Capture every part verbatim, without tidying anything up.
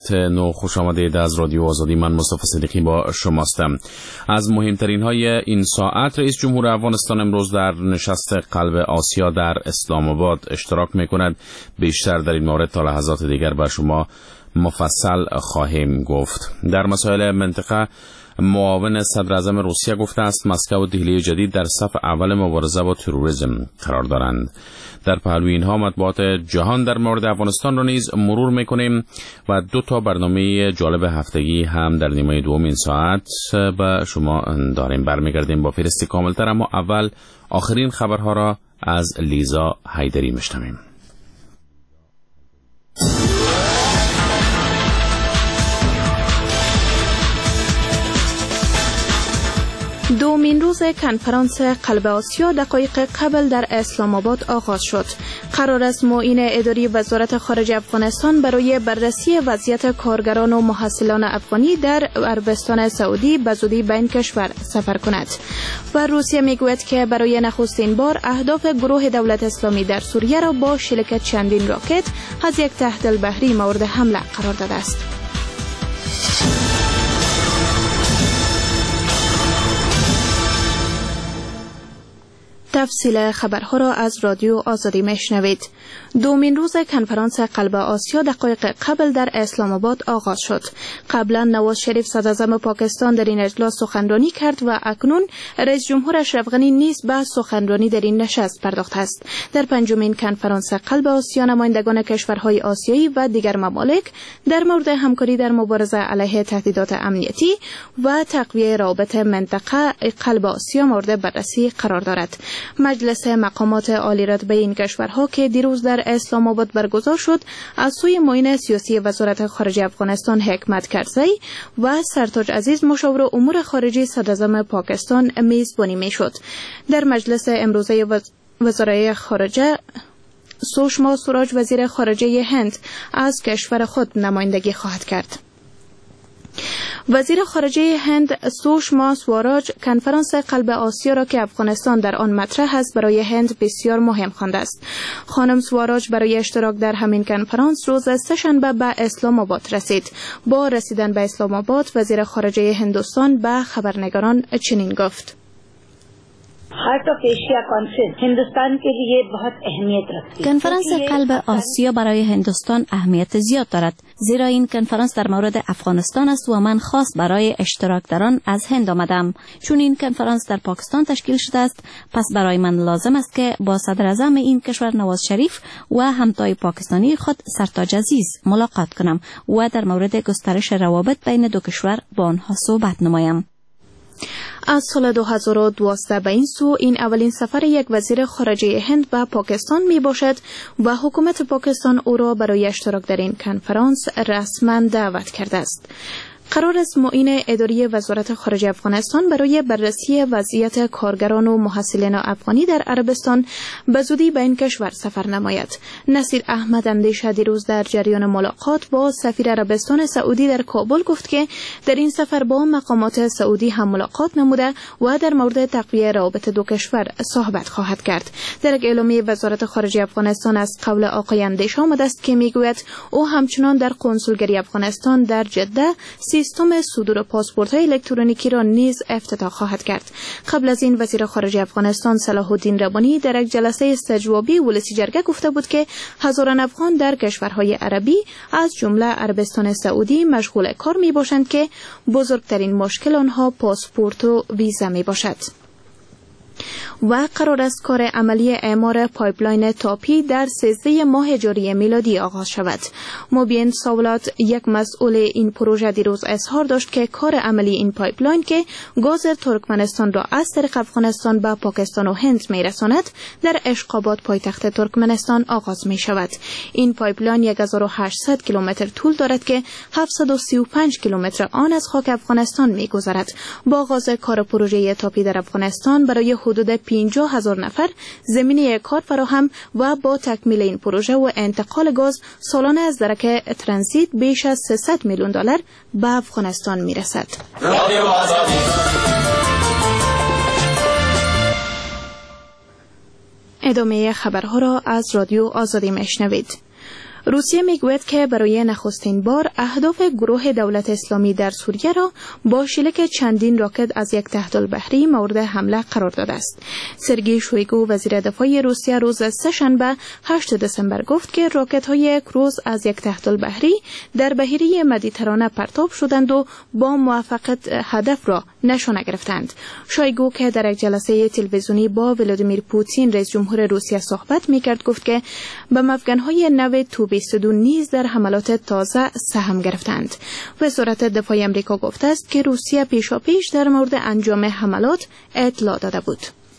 نو خوش آمدید. از رادیو آزادی من مصطفی صدیقی با شماستم. از مهمترین های این ساعت: رئیس جمهور افغانستان امروز در نشست قلب آسیا در اسلام آباد اشتراک میکند. بیشتر در این مورد تا لحظات دیگر بر شما مفصل خواهیم گفت. در مسائل منطقه، معاون صدر اعظم روسیه گفته است مسکو و دهلی جدید در صف اول مبارزه با تروریسم قرار دارند. در پهلوی اینها مطبوعات جهان در مورد افغانستان را نیز مرور میکنیم و دو تا برنامه جالب هفتگی هم در نیمه دوم این ساعت به شما داریم. برمیگردیم با فهرستی کاملتر، اما اول آخرین خبرها را از لیزا حیدری میشنویم. دومین روز کنفرانس قلب آسیا دقایق قبل در اسلام آباد آغاز شد. قرار است معین اداری وزارت خارجه افغانستان برای بررسی وضعیت کارگران و محصلان افغانی در عربستان سعودی به زودی به این کشور سفر کند و روسیه میگوید که برای نخستین بار اهداف گروه دولت اسلامی در سوریه را با شلیک چندین راکت از یک تحت البحری مورد حمله قرار داده است. تفصیل خبرها را از رادیو آزادی میشنوید. دومین روز کنفرانس قلب آسیا دقایق قبل در اسلام آباد آغاز شد. قبلا نواز شریف صدر اعظم پاکستان در این اجلاس سخنرانی کرد و اکنون رئیس جمهور اشرف غنی نیز به سخنرانی در این نشست پرداخته است. در پنجمین کنفرانس قلب آسیا نمایندگان کشورهای آسیایی و دیگر ممالک در مورد همکاری در مبارزه علیه تهدیدات امنیتی و تقویت روابط منطقه قلب آسیا مورد بررسی قرار دارد. مجلس مقامات عالی رتبه این کشورها که دیروز در اسلام آباد برگزار شد از سوی معین سیاسی وزارت خارجه افغانستان حکمت کرزی و سرتاج عزیز مشاور امور خارجه صدر اعظم پاکستان میزبانی میشد. در مجلس امروزه وزرای خارجه سوشما سوراج وزیر خارجه هند از کشور خود نمایندگی خواهد کرد. وزیر خارجه هند سوشما سوراج کنفرانس قلب آسیا را که افغانستان در آن مطرح است برای هند بسیار مهم خوانده است. خانم سوراج برای اشتراک در همین کنفرانس روز سه‌شنبه به اسلام آباد رسید. با رسیدن به اسلام آباد وزیر خارجه هندوستان به خبرنگاران چنین گفت: Heart of Asia conference Hindustan के लिए बहुत अहमियत रखती है. کنفرانس قلب آسیا برای هندوستان اهمیت زیاد دارد، زیرا این کنفرانس در مورد افغانستان است و من خاص برای اشتراک در آن از هند آمدم. چون این کنفرانس در پاکستان تشکیل شده است، پس برای من لازم است که با صدر اعظم این کشور نواز شریف و همتای پاکستانی خود سرتاج عزیز ملاقات کنم و در مورد گسترش روابط بین دو کشور با آنها صحبت نمایم. از سال دو هزار و دوازده به این سو این اولین سفر یک وزیر خارجه هند به پاکستان می باشد و حکومت پاکستان او را برای اشتراک در این کنفرانس رسما دعوت کرده است. قرار است معین اداری وزارت خارجه افغانستان برای بررسی وضعیت کارگران و محصلین افغانی در عربستان به زودی به این کشور سفر نماید. نصیر احمد اندیشه دیروز در جریان ملاقات با سفیر عربستان سعودی در کابل گفت که در این سفر با مقامات سعودی هم ملاقات نموده و در مورد تقویت روابط دو کشور صحبت خواهد کرد. در یک اعلامیه وزارت خارجه افغانستان از قول آقای اندیشه آمده است که میگوید او همچنان در کنسولگری افغانستان در جده سیستم صدور پاسپورت‌های الکترونیکی را نیز افتتاح خواهد کرد. قبل از این وزیر خارجه افغانستان صلاح الدین ربانی در یک جلسه استجوابی ولسی جرگه گفته بود که هزاران افغان در کشورهای عربی از جمله عربستان سعودی مشغول کار میباشند که بزرگترین مشکل آنها پاسپورت و ویزا میباشد. و قرار است کار عملی اعمار پایپلاین تاپی در سیزده ماه ژوئیه میلادی آغاز شود. مبین ساولات یک مسئول این پروژه دیروز اظهار داشت که کار عملی این پایپلاین که گاز ترکمنستان را از طریق افغانستان به پاکستان و هند میرساند در اشقاباد پایتخت ترکمنستان آغاز می شود. این پایپلاین یک هزار و هشتصد کیلومتر طول دارد که هفتصد و سی و پنج کیلومتر آن از خاک افغانستان میگذرد. با آغاز کار پروژه تاپی در افغانستان برای حدود پنجاه هزار نفر زمینه کار فراهم و با تکمیل این پروژه و انتقال گاز سالانه از درک ترانزیت بیش از سیصد میلیون دلار به افغانستان میرسد. ادامه خبرها را از رادیو آزادی میشنوید. روسیه میگوید که برای نخستین بار اهداف گروه دولت اسلامی در سوریه را با شلیک چندین راکت از یک تحت‌البحری مورد حمله قرار داده است. سرگئی شویگو وزیر دفاع روسیه روز سه‌شنبه هشتم دسامبر گفت که راکت‌های کروز از یک تحت‌البحری در بحیره مدیترانه پرتاب شدند و با موفقیت هدف را نشانه گرفتند. شویگو که در یک جلسه تلویزیونی با ولادیمیر پوتین رئیس جمهور روسیه صحبت می‌کرد گفت که به مفگن‌های نو تو بیست و دو نیز در حملات تازه سهم گرفتند. وزارت دفاع آمریکا گفته است که روسیه پیشاپیش در مورد انجام حملات اطلاع داده بود.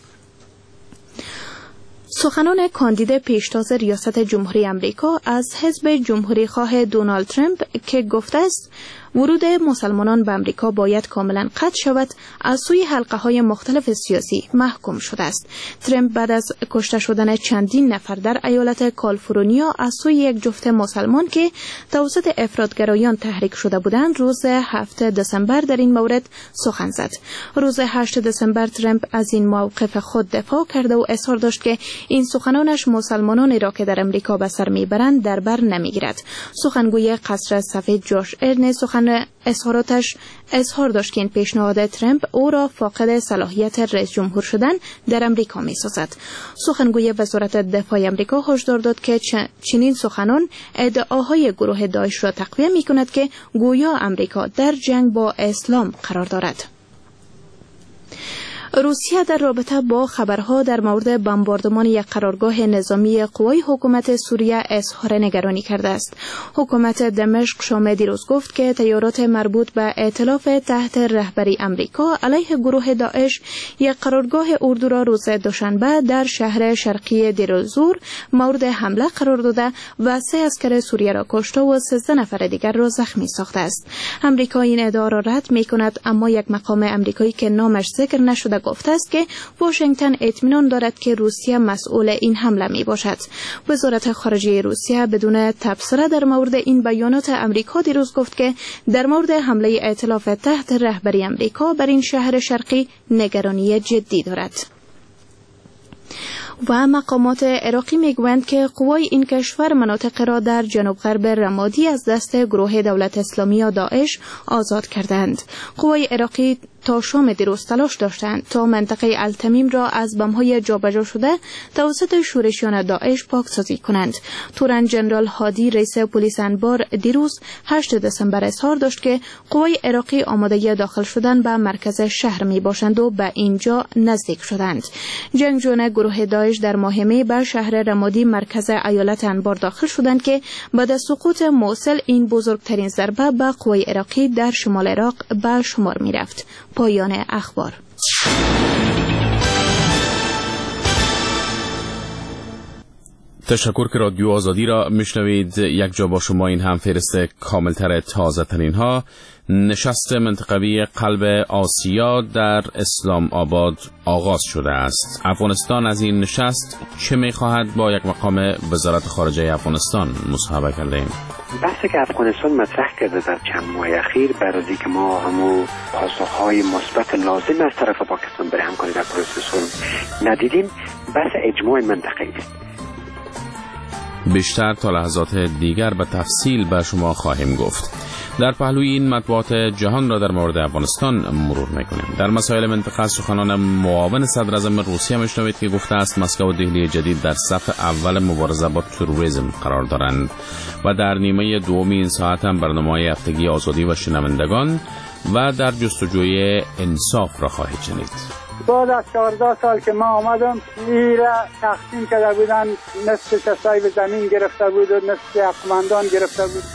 سخنان کاندید پیشتاز ریاست جمهوری آمریکا از حزب جمهوری خواه دونالد ترامپ که گفته است ورود مسلمانان به آمریکا باید کاملا قطع شود، از سوی حلقه های مختلف سیاسی محکوم شده است. ترامپ بعد از کشته شدن چندین نفر در ایالت کالیفرنیا از سوی یک جفت مسلمان که توسط افراطگرایان تحریک شده بودند روز هفتم دسامبر در این مورد سخن زد. روز هشتم دسامبر ترامپ از این موقف خود دفاع کرده و اصرار داشت که این سخنانش مسلمانانی را که در آمریکا به سر میبرند در بر نمیگیرد. سخنگوی قصر سفید جوش ارن سخن اظهاراتش اظهار داشت که این پیشنهاد ترامپ او را فاقد صلاحیت رئیس جمهور شدن در آمریکا می‌سازد. سخنگوی وزارت دفاع آمریکا هشدار داد که چنین سخنان ادعاهای گروه داعش را تقویت می‌کند که گویا آمریکا در جنگ با اسلام قرار دارد. روسیه در رابطه با خبرها در مورد بمباردمان یک قرارگاه نظامی قوای حکومت سوریه اظهار نگرانی کرده است. حکومت دمشق شام دیروز گفت که تیارات مربوط به ائتلاف تحت رهبری آمریکا علیه گروه داعش یک قرارگاه اردو را روز دوشنبه در شهر شرقی دیرالزور مورد حمله قرار داده و سه عسکر سوریه را کشته و سیزده نفر دیگر را زخمی ساخته است. آمریکا این ادعا را رد می‌کند، اما یک مقام آمریکایی که نامش ذکر نشده گفته است که واشنگتن اطمینان دارد که روسیه مسئول این حمله می باشد. وزارت خارجه روسیه بدون تبصره در مورد این بیانات آمریکا دیروز گفت که در مورد حمله ائتلاف تحت رهبری آمریکا بر این شهر شرقی نگرانی جدی دارد. و مقامات عراقی میگویند که قوای این کشور مناطق را در جنوب غرب رمادی از دست گروه دولت اسلامی یا داعش آزاد کردند. قوای عراقی تا شام دیروز تلاش داشتند تا منطقه التمیم را از بم‌های جابجا شده توسط شورشیان داعش پاکسازی کنند. تورن جنرال هادی رئیس پلیس انبار دیروز هشتم دسامبر اظهار داشت که قوای عراقی آماده داخل شدن به مرکز شهر می باشند و به اینجا نزدیک شدند. جنگجویان گروه داعش در ماه می به شهر رمادی مرکز ایالت انبار داخل شدند که بعد از سقوط موصل این بزرگترین ضربه به قوای عراقی در شمال عراق به شمار می رفت. پایان اخبار. تشکر که رادیو آزادی را میشنوید. یک جا با شما این هم فهرست کاملتر تازه ترین ها. نشست منطقوی قلب آسیا در اسلام آباد آغاز شده است. افغانستان از این نشست چه میخواهد؟ با یک مقام وزارت خارجه افغانستان مصاحبه کردیم. بحثی که افغانستان مطرح کرده در چند ماه اخیر برای که ما همو پاسخهای مثبت لازم از طرف پاکستان برای همکاری در پروسه صلح ندیدیم، بحث اجماع منطقه‌ای است. بیشتر تا لحظات دیگر به تفصیل به شما خواهیم گفت. در پهلوی این مطبوعات جهان را در مورد افغانستان مرور میکنیم. در مسائل منطقه سخنان معاون صدر اعظم روسیه میشنوید که گفته است مسکو و دهلی جدید در صف اول مبارزه با تروریسم قرار دارند. و در نیمه دومی این ساعت هم برنامه هفتگی آزادی و شنوندگان و در جستجوی انصاف را خواهید شنید. بعد از چهارده سال که ما آمدم میره تقسیم کرده بودن، نصف کسایی به زمین گرفته بود و نصف حقمندان گرفته بود.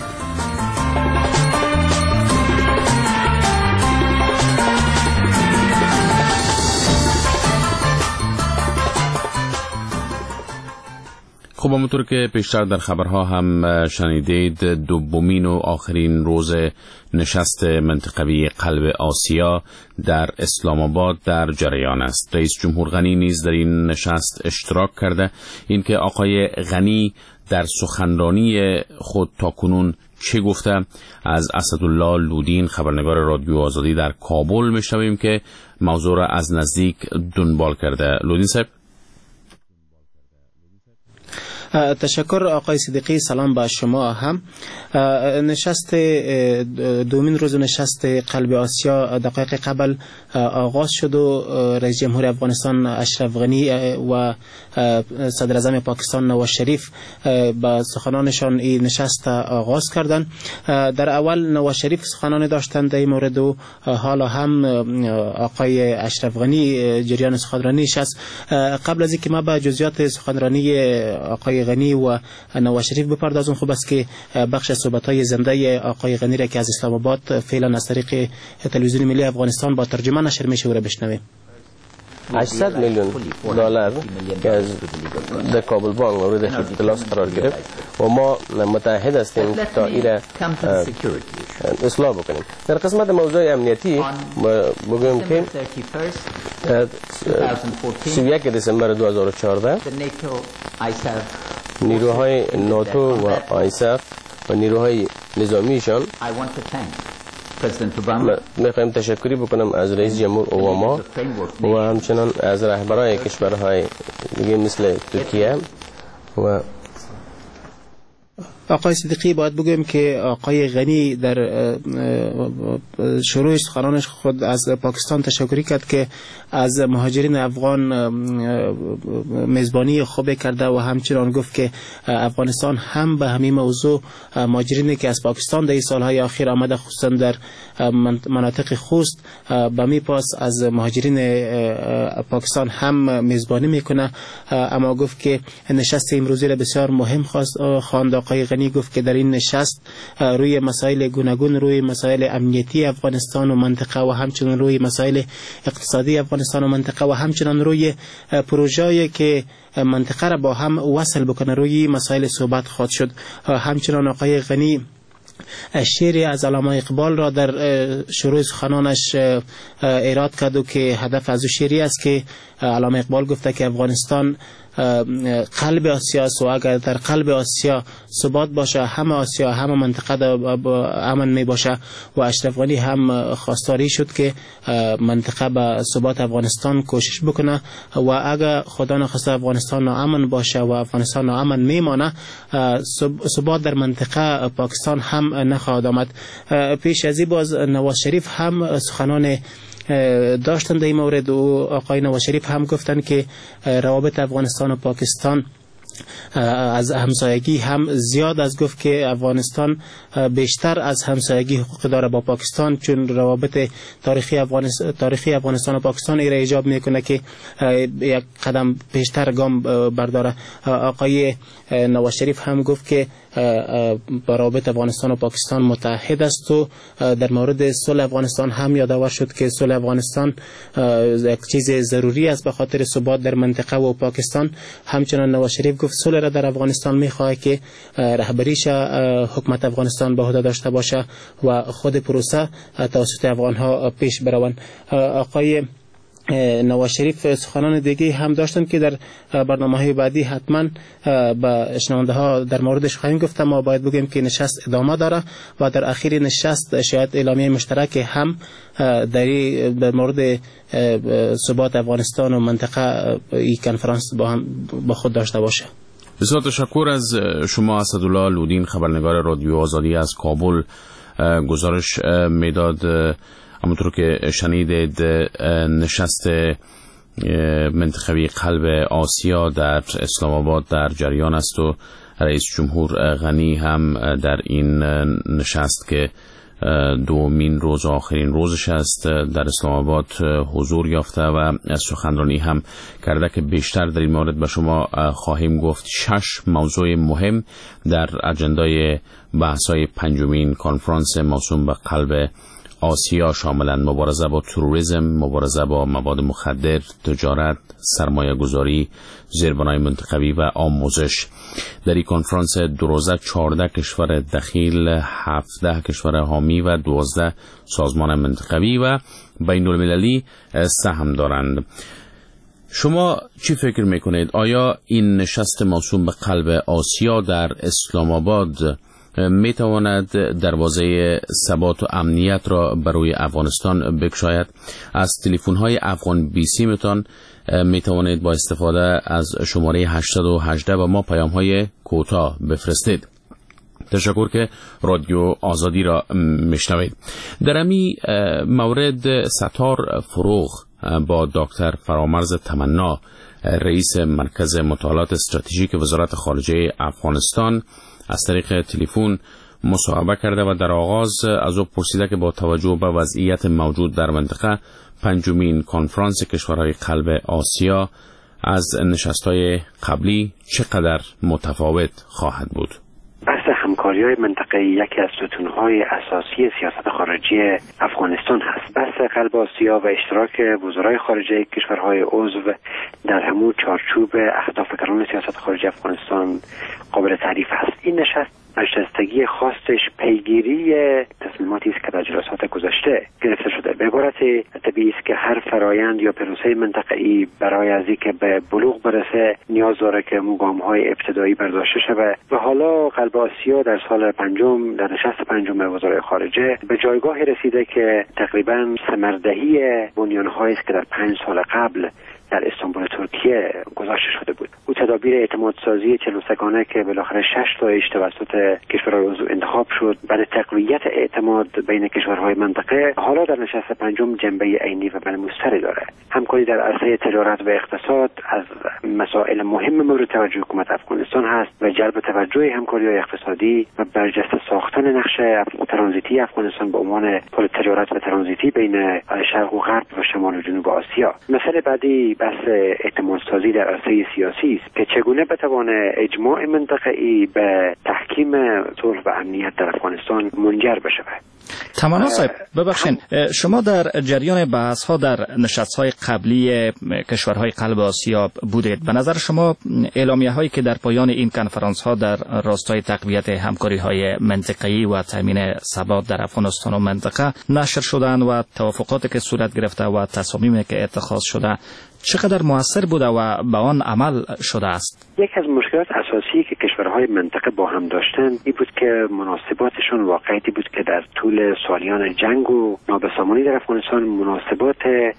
خب همونطور که پیشتر در خبرها هم شنیدید، دومین و آخرین روز نشست منطقوی قلب آسیا در اسلام آباد در جریان است. رئیس جمهور غنی نیز در این نشست اشتراک کرده. اینکه آقای غنی در سخنرانی خود تاکنون چه گفته، از اسدالله لودین خبرنگار رادیو آزادی در کابل میشنویم که موضوع را از نزدیک دنبال کرده. لودین صاحب. تشکر آقای صدیقی. سلام با شما هم. نشست دومین روز نشست قلب آسیا دقایق قبل آغاز شد و رئیس جمهور افغانستان اشرف غنی و صدر اعظم پاکستان نواز شریف با سخنانشان این نشست آغاز کردند. در اول نواز شریف سخنان داشتند در این مورد و حالا هم آقای اشرف غنی جریان سخنرانیش است. قبل از اینکه ما به جزئیات سخنرانی آقای غنی و نواز شریف بپردازم، خوب است که بخش از صحبت‌های زنده آقای غنی را که از اسلام آباد فعلا از طریق تلویزیون ملی افغانستان با ترجمه نشر میشه او را بشنویم. هشتصد میلیون دلار که از در کابل بانک مورد اختلاس قرار گرفت و ما متعهد هستیم تا این را اصلاح بکنیم. در قسمت موضوع امنیتی بگویم که سی و یک دسامبر دو هزار و چهارده نیروهای ناتو و آیساف و نیروهای نظامیشان میخوایم تشکری بکنم از رئیس جمهور اوباما و همچنان از رهبران کشورهای دیگه مثل ترکیه و آقای صدیقی باید بگویم که آقای غنی در شروع سخنانش خود از پاکستان تشکری کرد که از مهاجرین افغان میزبانی خوب کرده و همچنان گفت که افغانستان هم به همین موضوع مهاجرینی که از پاکستان در سالهای اخیر آمده خصوصا در مناطق خوست به می پاس از مهاجرین پاکستان هم میزبانی میکنه. اما گفت که نشست امروزی را بسیار مهم خواند. آقای غنی گفت که در این نشست روی مسائل گوناگون، روی مسائل امنیتی افغانستان و منطقه و همچنان روی مسائل اقتصادی افغانستان و منطقه و همچنان روی پروژه‌ای که منطقه را با هم وصل بکنه روی مسائل صحبت خواهد شد. همچنان آقای غنی شعری از علامه اقبال را در شروع سخنانش ایراد کرد و که هدف از شعری است که علامه اقبال گفته که افغانستان قلب آسیا است و اگر در قلب آسیا ثبات باشه همه آسیا همه منطقه امن می باشه و اشرف غنی هم خواستاری شد که منطقه به ثبات افغانستان کوشش بکنه و اگر خدا نخواسته افغانستان ناامن باشه و افغانستان ناامن میمانه ثبات در منطقه پاکستان هم نخواهد آمد. پیش از این باز نواز شریف هم سخنان داشتن در این مورد و آقای نواز شریف هم گفتن که روابط افغانستان و پاکستان از همسایگی هم زیاد از گفت که افغانستان بیشتر از همسایگی حقوق داره با پاکستان، چون روابط تاریخی افغانستان تاریخی افغانستان و پاکستان ایره ایجاب میکنه که یک قدم پیشتر گام برداره. آقای نواز شریف هم گفت که با روابط افغانستان و پاکستان متحد است و در مورد صلح افغانستان هم یادآور شد که صلح افغانستان یک چیز ضروری است به خاطر ثبات در منطقه و پاکستان. همچنان نواز شریف گفت صلح را در افغانستان میخواه که رهبریش حکومت افغانستان به عهده داشته باشه و خود پروسه توسط افغان ها پیش بروند. آقای نواز شریف سخنان دیگه هم داشتن که در برنامه‌های بعدی حتما به شنونده ها در موردش خواهیم گفت. ما باید بگیم که نشست ادامه داره و در اخیر نشست شاید اعلامیه مشترک هم در مورد ثبات افغانستان و منطقه این کنفرانس با هم با خود داشته باشه. بسیار تشکر از شما اسدالله لودین، خبرنگار رادیو آزادی از کابل. گزارش میداد همونطور که شنیدید نشست منطقوی قلب آسیا در اسلام آباد در جریان است و رئیس جمهور غنی هم در این نشست که دومین روز آخرین روزش است در اسلام آباد حضور یافته و سخنرانی هم کرده که بیشتر در این مورد به شما خواهیم گفت. شش موضوع مهم در اجندای بحث‌های پنجمین کنفرانس موسوم به قلب آسیا شاملند مبارزه با تروریسم، مبارزه با مواد مخدر، تجارت، سرمایه گذاری، زیربنای منطقوی و آموزش. در این کنفرانس دو روزه چهارده کشور دخیل، هفده کشور حامی و دوازده سازمان منطقوی و بین المللی سهم دارند. شما چی فکر میکنید؟ آیا این نشست موسوم به قلب آسیا در اسلام آباد می تواند دروازه ثبات و امنیت را برای افغانستان بگشاید. از تلفن های افغان بیسی میتون می توانید با استفاده از شماره هشتصد و هجده و ما پیام های کوتاه بفرستید. تشکر که رادیو آزادی را میشنوید. در امی مورد ستار فروغ با دکتر فرامرز تمنا، رئیس مرکز مطالعات استراتژیک وزارت خارجه افغانستان، از طریق تلفن مصاحبه کرده و در آغاز از او پرسیده که با توجه به وضعیت موجود در منطقه پنجمین کنفرانس کشورهای قلب آسیا از نشست‌های قبلی چقدر متفاوت خواهد بود؟ بحث همکاری‌های منطقه‌ای یکی از ستون‌های اساسی سیاست خارجی افغانستان هست. بحث قلب آسیا و اشتراک وزرای خارجه کشورهای عضو در همون چارچوب اهداف کلان سیاست خارجی افغانستان قابل تعریف است. این نشست نشستگی خاصش پیگیری تصمیماتی است که در جلسات گذشته گرفته شده. به عبارت طبیعی است که هر فرایند یا پروسه منطقه‌ای برای از اینکه به بلوغ برسه نیاز داره که گام‌های ابتدایی برداشته شود و حالا قلب آسیا در سال پنجم در نشست پنجم وزرای خارجه به جایگاهی رسیده که تقریباً ثمردهی بنیان‌هایی است که در پنج سال قبل در استانبول ترکیه گذاشته شده بود. او تدابیر اعتماد سازی چهل و سگانه که بالاخره شش تایش توسط کشورهای عضو انتخاب شد برای تقویت اعتماد بین کشورهای منطقه حالا در نشست پنجم جنبه عینی و ملموس‌تری داره. همکاری در عرصه تجارت و اقتصاد از مسائل مهم مورد توجه حکومت افغانستان هست و جلب توجه همکاری‌های اقتصادی و برجسته ساختن نقش ترانزیتی افغانستان به عنوان پل تجارت و ترانزیتی بین شرق و غرب و شمال و جنوب آسیا. مسئله بعدی بحث اعتماد سازی در عرصه سیاسی است که چگونه بتوانه اجماع منطقه‌ای به تحکیم صلح و امنیت در افغانستان منجر بشه. تمنا صاحب ببخشید، شما در جریان بحث ها در نشست های قبلی کشورهای قلب آسیا بودید. به نظر شما اعلامیه هایی که در پایان این کنفرانس ها در راستای تقویت همکاری های منطقه‌ای و تامین ثبات در افغانستان و منطقه نشر شدن و توافقاتی که صورت گرفته و تصامیمی که اتخاذ شده چقدر موثر بوده و به آن عمل شده است؟ یک از مشکلات اساسی که کشورهای منطقه با هم داشتن این بود که مناسباتشون واقعیتی بود که در طول سالیان جنگ و نابسامانی در افغانستان مناسبات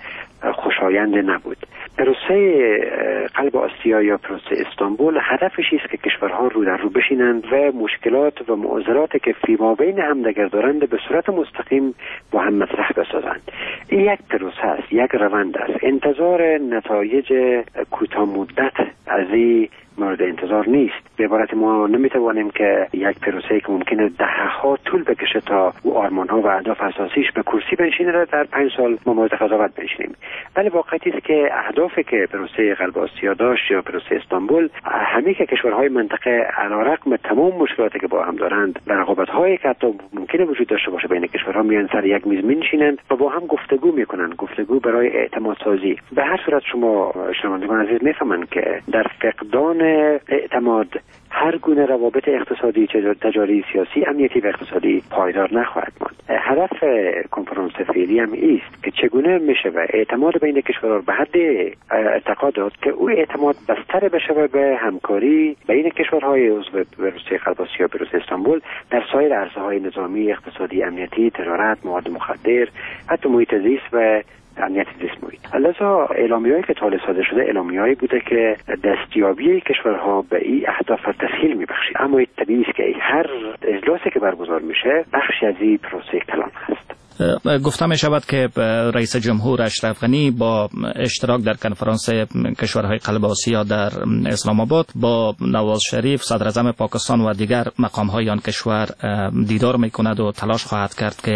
خوشایند نبود. پروسه قلب آسیا یا پروسه استانبول هدفش است که کشورها رو در رو بشینند و مشکلات و معضلاتی که فیما بین همدیگر دارند به صورت مستقیم با هم مطرح بسازند. این یک پروسه است، یک روند است. انتظار نتایج کوتاه مدت از این مورد انتظار نیست. به عبارت ما نمیتوانیم که یک پروسه که ممکنه دهه‌ها طول بکشه تا او آرمان‌ها و اهداف اساسیش به کرسی بنشینه را در پنج سال ما مورد قضاوت بنشینیم. ولی واقعیتی است که اهدافی که پروسه قلب آسیا داشت یا پروسه استانبول همه که کشورهای منطقه علیرغم تمام مشکلاتی که با هم دارند و رقابت‌هایی که حتی ممکنه وجود داشته باشه بین کشورها میان سر یک میز می‌نشینند و با هم گفتگو میکنند، گفتگو برای اعتماد سازی. به هر صورت شما شنوندگان عزیز میفهمند که در فقدان اعتماد هر گونه روابط اقتصادی، تجاری، سیاسی، امنیتی و اقتصادی پایدار نخواهد ماند. هدف کنفرانس فعلی هم است که چگونه میشه و اعتماد بین کشورها به حد اعتقاد داد که او اعتماد بستر بشه به همکاری بین کشورهای عضو پروسه قلب آسیا و پروسه استانبول در سایر عرصه‌های نظامی، اقتصادی، امنیتی، تجارت، مواد مخدر، حتی محیط زیست و امنیت زیست محیط. لذا اعلامیه‌ای که تا صادر شده اعلامیه‌ای بوده که دستیابی کشورها به این اهداف تسهیل می‌بخشید. اما طبیعی است که هر اجلاسی که برگزار میشه بخشی از این پروسه کلان هست. گفته می شود که رئیس جمهور اشرف غنی با اشتراک در کنفرانس کشورهای قلب آسیا در اسلام آباد با نواز شریف صدر اعظم پاکستان و دیگر مقام‌های آن کشور دیدار می کند و تلاش خواهد کرد که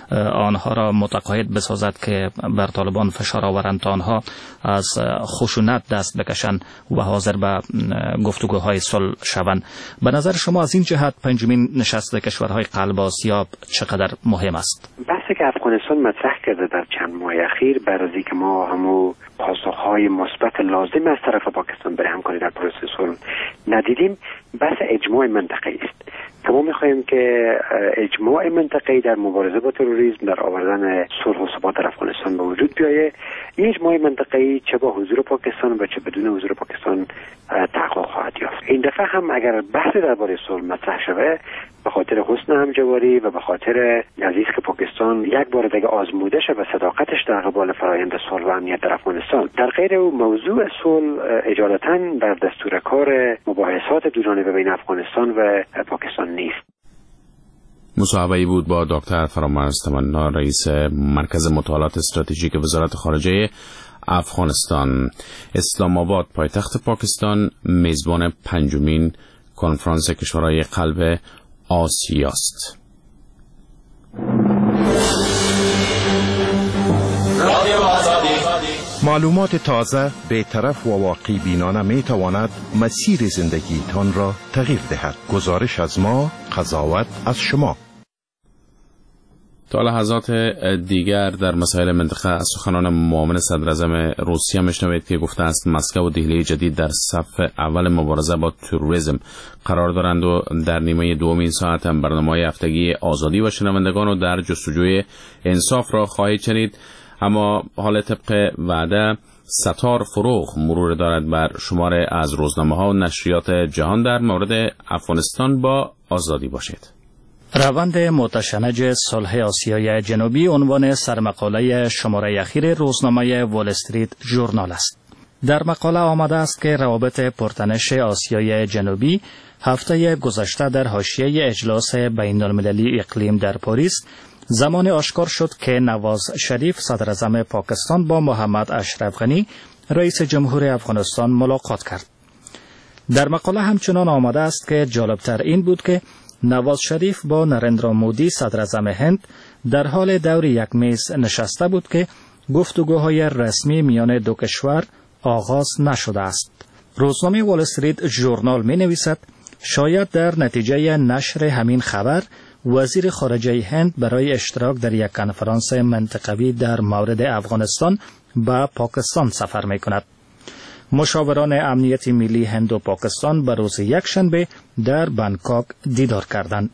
آنها را متقاعد بسازد که بر طالبان فشار آورند تا آنها از خشونت دست بکشند و حاضر به گفتگوهای صلح شوند. به نظر شما از این جهت پنجمین نشست کشورهای قلب آسیا چقدر مهم است؟ بحثی که افغانستان مطرح کرده در چند ماه اخیر بر از اینکه ما همو پاسخهای مثبت لازم از طرف پاکستان برای همکاری در پروسه صلح ندیدیم، بحث اجماع منطقه‌ای است. ما می‌خواهیم که اجماع منطقه‌ای در مبارزه با تروریسم، در آوردن صلح و ثبات در افغانستان به وجود بیاید. این اجماع منطقه‌ای چه با حضور پاکستان و چه بدون حضور پاکستان تحقق خواهد خواهد یافت. این دفعه هم اگر بحث درباره صلح مطرح شود به خاطر حسن همجواری و به خاطر عزیز که پاکستان یک بار دیگه آزموده شد و صداقتش در قبال فرآیند صلح و امنیت در افغانستان. در غیر او موضوع صلح اجالتا در دستور کار مباحثات دوجانبه بین افغانستان و پاکستان نیست. مصاحبه‌ای بود با دکتر فرامرز تمنا، رئیس مرکز مطالعات استراتژیک وزارت خارجه افغانستان. اسلام آباد پایتخت پاکستان میزبان پنجمین کنفرانس کشورهای قلب آسیا است. معلومات تازه، بی‌طرف و واقعی بینانه می تواند مسیر زندگیتان را تغییر دهد. گزارش از ما، قضاوت از شما. تا لحظات دیگر در مسائل منطقه از سخنان معاون صدر اعظم روسیه میشنوید که گفته است مسکو و دهلی جدید در صف اول مبارزه با تروریسم قرار دارند و در نیمه دومین ساعت هم برنامه هفتگی آزادی و شنوندگان و در جستجوی انصاف را خواهید شنید. اما حال طبق وعده ستار فروغ مرور دارد بر شماره از روزنامه ها و نشریات جهان در مورد افغانستان. با آزادی باشید. روند متشنج صلح آسیای جنوبی عنوان سرمقاله شماره اخیر روزنامه وال استریت ژورنال است. در مقاله آمده است که روابط پرتنش آسیای جنوبی هفته گذشته در حاشیه اجلاس بین المللی اقلیم در پاریس زمان آشکار شد که نواز شریف صدر اعظم پاکستان با محمد اشرف غنی رئیس جمهور افغانستان ملاقات کرد. در مقاله همچنان آمده است که جالبتر این بود که نواز شریف با نریندرا مودی صدر اعظم هند در حال دور یک میز نشسته بود که گفتگوهای رسمی میان دو کشور آغاز نشده است. روزنامه وال استریت ژورنال می نویسد شاید در نتیجه نشر همین خبر وزیر خارجه هند برای اشتراک در یک کنفرانس منطقوی در مورد افغانستان به پاکستان سفر می کند. مشاوران امنیت ملی هند و پاکستان به روز یکشنبه در بانکوک دیدار کردند.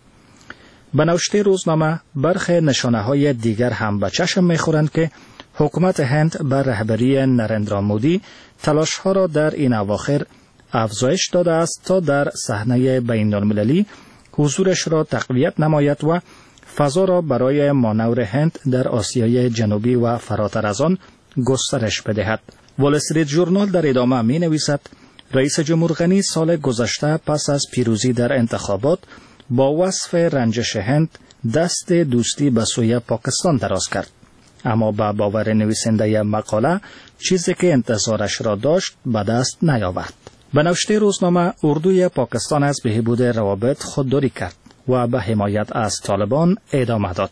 به نوشته روزنامه برخی نشانه‌های دیگر هم به چشم می‌خورند که حکومت هند بر رهبری نریندرا مودی تلاش‌ها را در این اواخر افزایش داده است تا در صحنه بین‌المللی حضورش را تقویت نماید و فضا را برای مانور هند در آسیای جنوبی و فراتر از آن گسترش بدهد. وال استریت ژورنال در ادامه می نویسد رئیس جمهور غنی سال گذشته پس از پیروزی در انتخابات با وصف رنجش هند دست دوستی به سوی پاکستان دراز کرد. اما با باور نویسنده مقاله چیزی که انتظارش را داشت به دست نیاورد. به نوشته روزنامه اردوی پاکستان از بهبود روابط خودداری کرد و به حمایت از طالبان ادامه داد.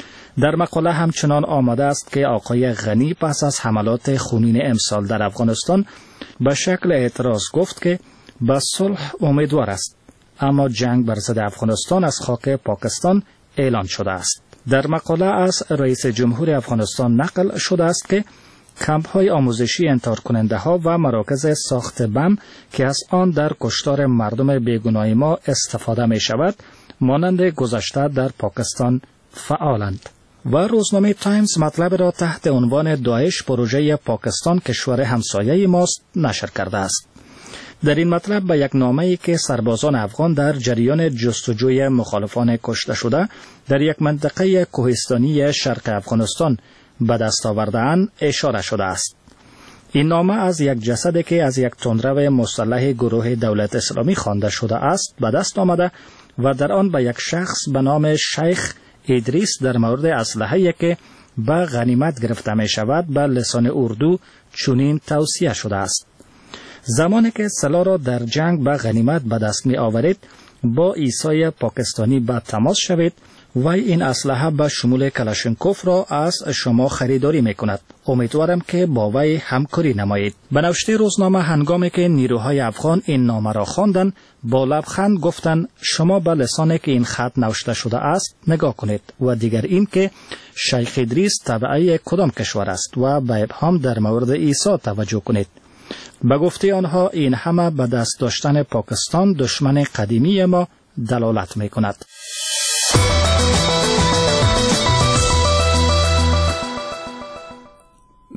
در مقاله همچنان آمده است که آقای غنی پس از حملات خونین امسال در افغانستان به شکل اعتراض گفت که به صلح امیدوار است، اما جنگ بر ضد افغانستان از خاک پاکستان اعلان شده است. در مقاله از رئیس جمهور افغانستان نقل شده است که کمپ‌های آموزشی انتحار کننده ها و مراکز ساخت بم که از آن در کشتار مردم بیگناه ما استفاده می شود مانند گذشته در پاکستان فعالند. و روزنامه تایمز مطلب را تحت عنوان داعش پروژه پاکستان کشور همسایه ماست نشر کرده است. در این مطلب به یک نامه‌ای که سربازان افغان در جریان جستجوی مخالفان کشته شده در یک منطقه کوهستانی شرق افغانستان به دست آورده‌اند اشاره شده است. این نامه از یک جسدی که از یک تندرو مسلح گروه دولت اسلامی خوانده شده است به دست آمده و در آن به یک شخص به نام شیخ ادریس در مورد اسلحه‌ای که به غنیمت گرفته می شود به لسان اردو چنین توصیه شده است: زمانی که سلاح را در جنگ به غنیمت به دست می آورید با عیسی پاکستانی به تماس شوید و این اسلحه به شمول کلاشینکوف را از شما خریداری می کند. امیدوارم که با وی همکاری نمایید. به نوشته روزنامه هنگامی که نیروهای افغان این نامه را خواندند با لبخند گفتند شما به لسانی که این خط نوشته شده است نگاه کنید و دیگر این که شیخ ادریس تبعی کدام کشور است و به ابهام در مورد عیسی توجه کنید. به گفته آنها این همه به دست داشتن پاکستان دشمن قدیمی ما دلالت می کند.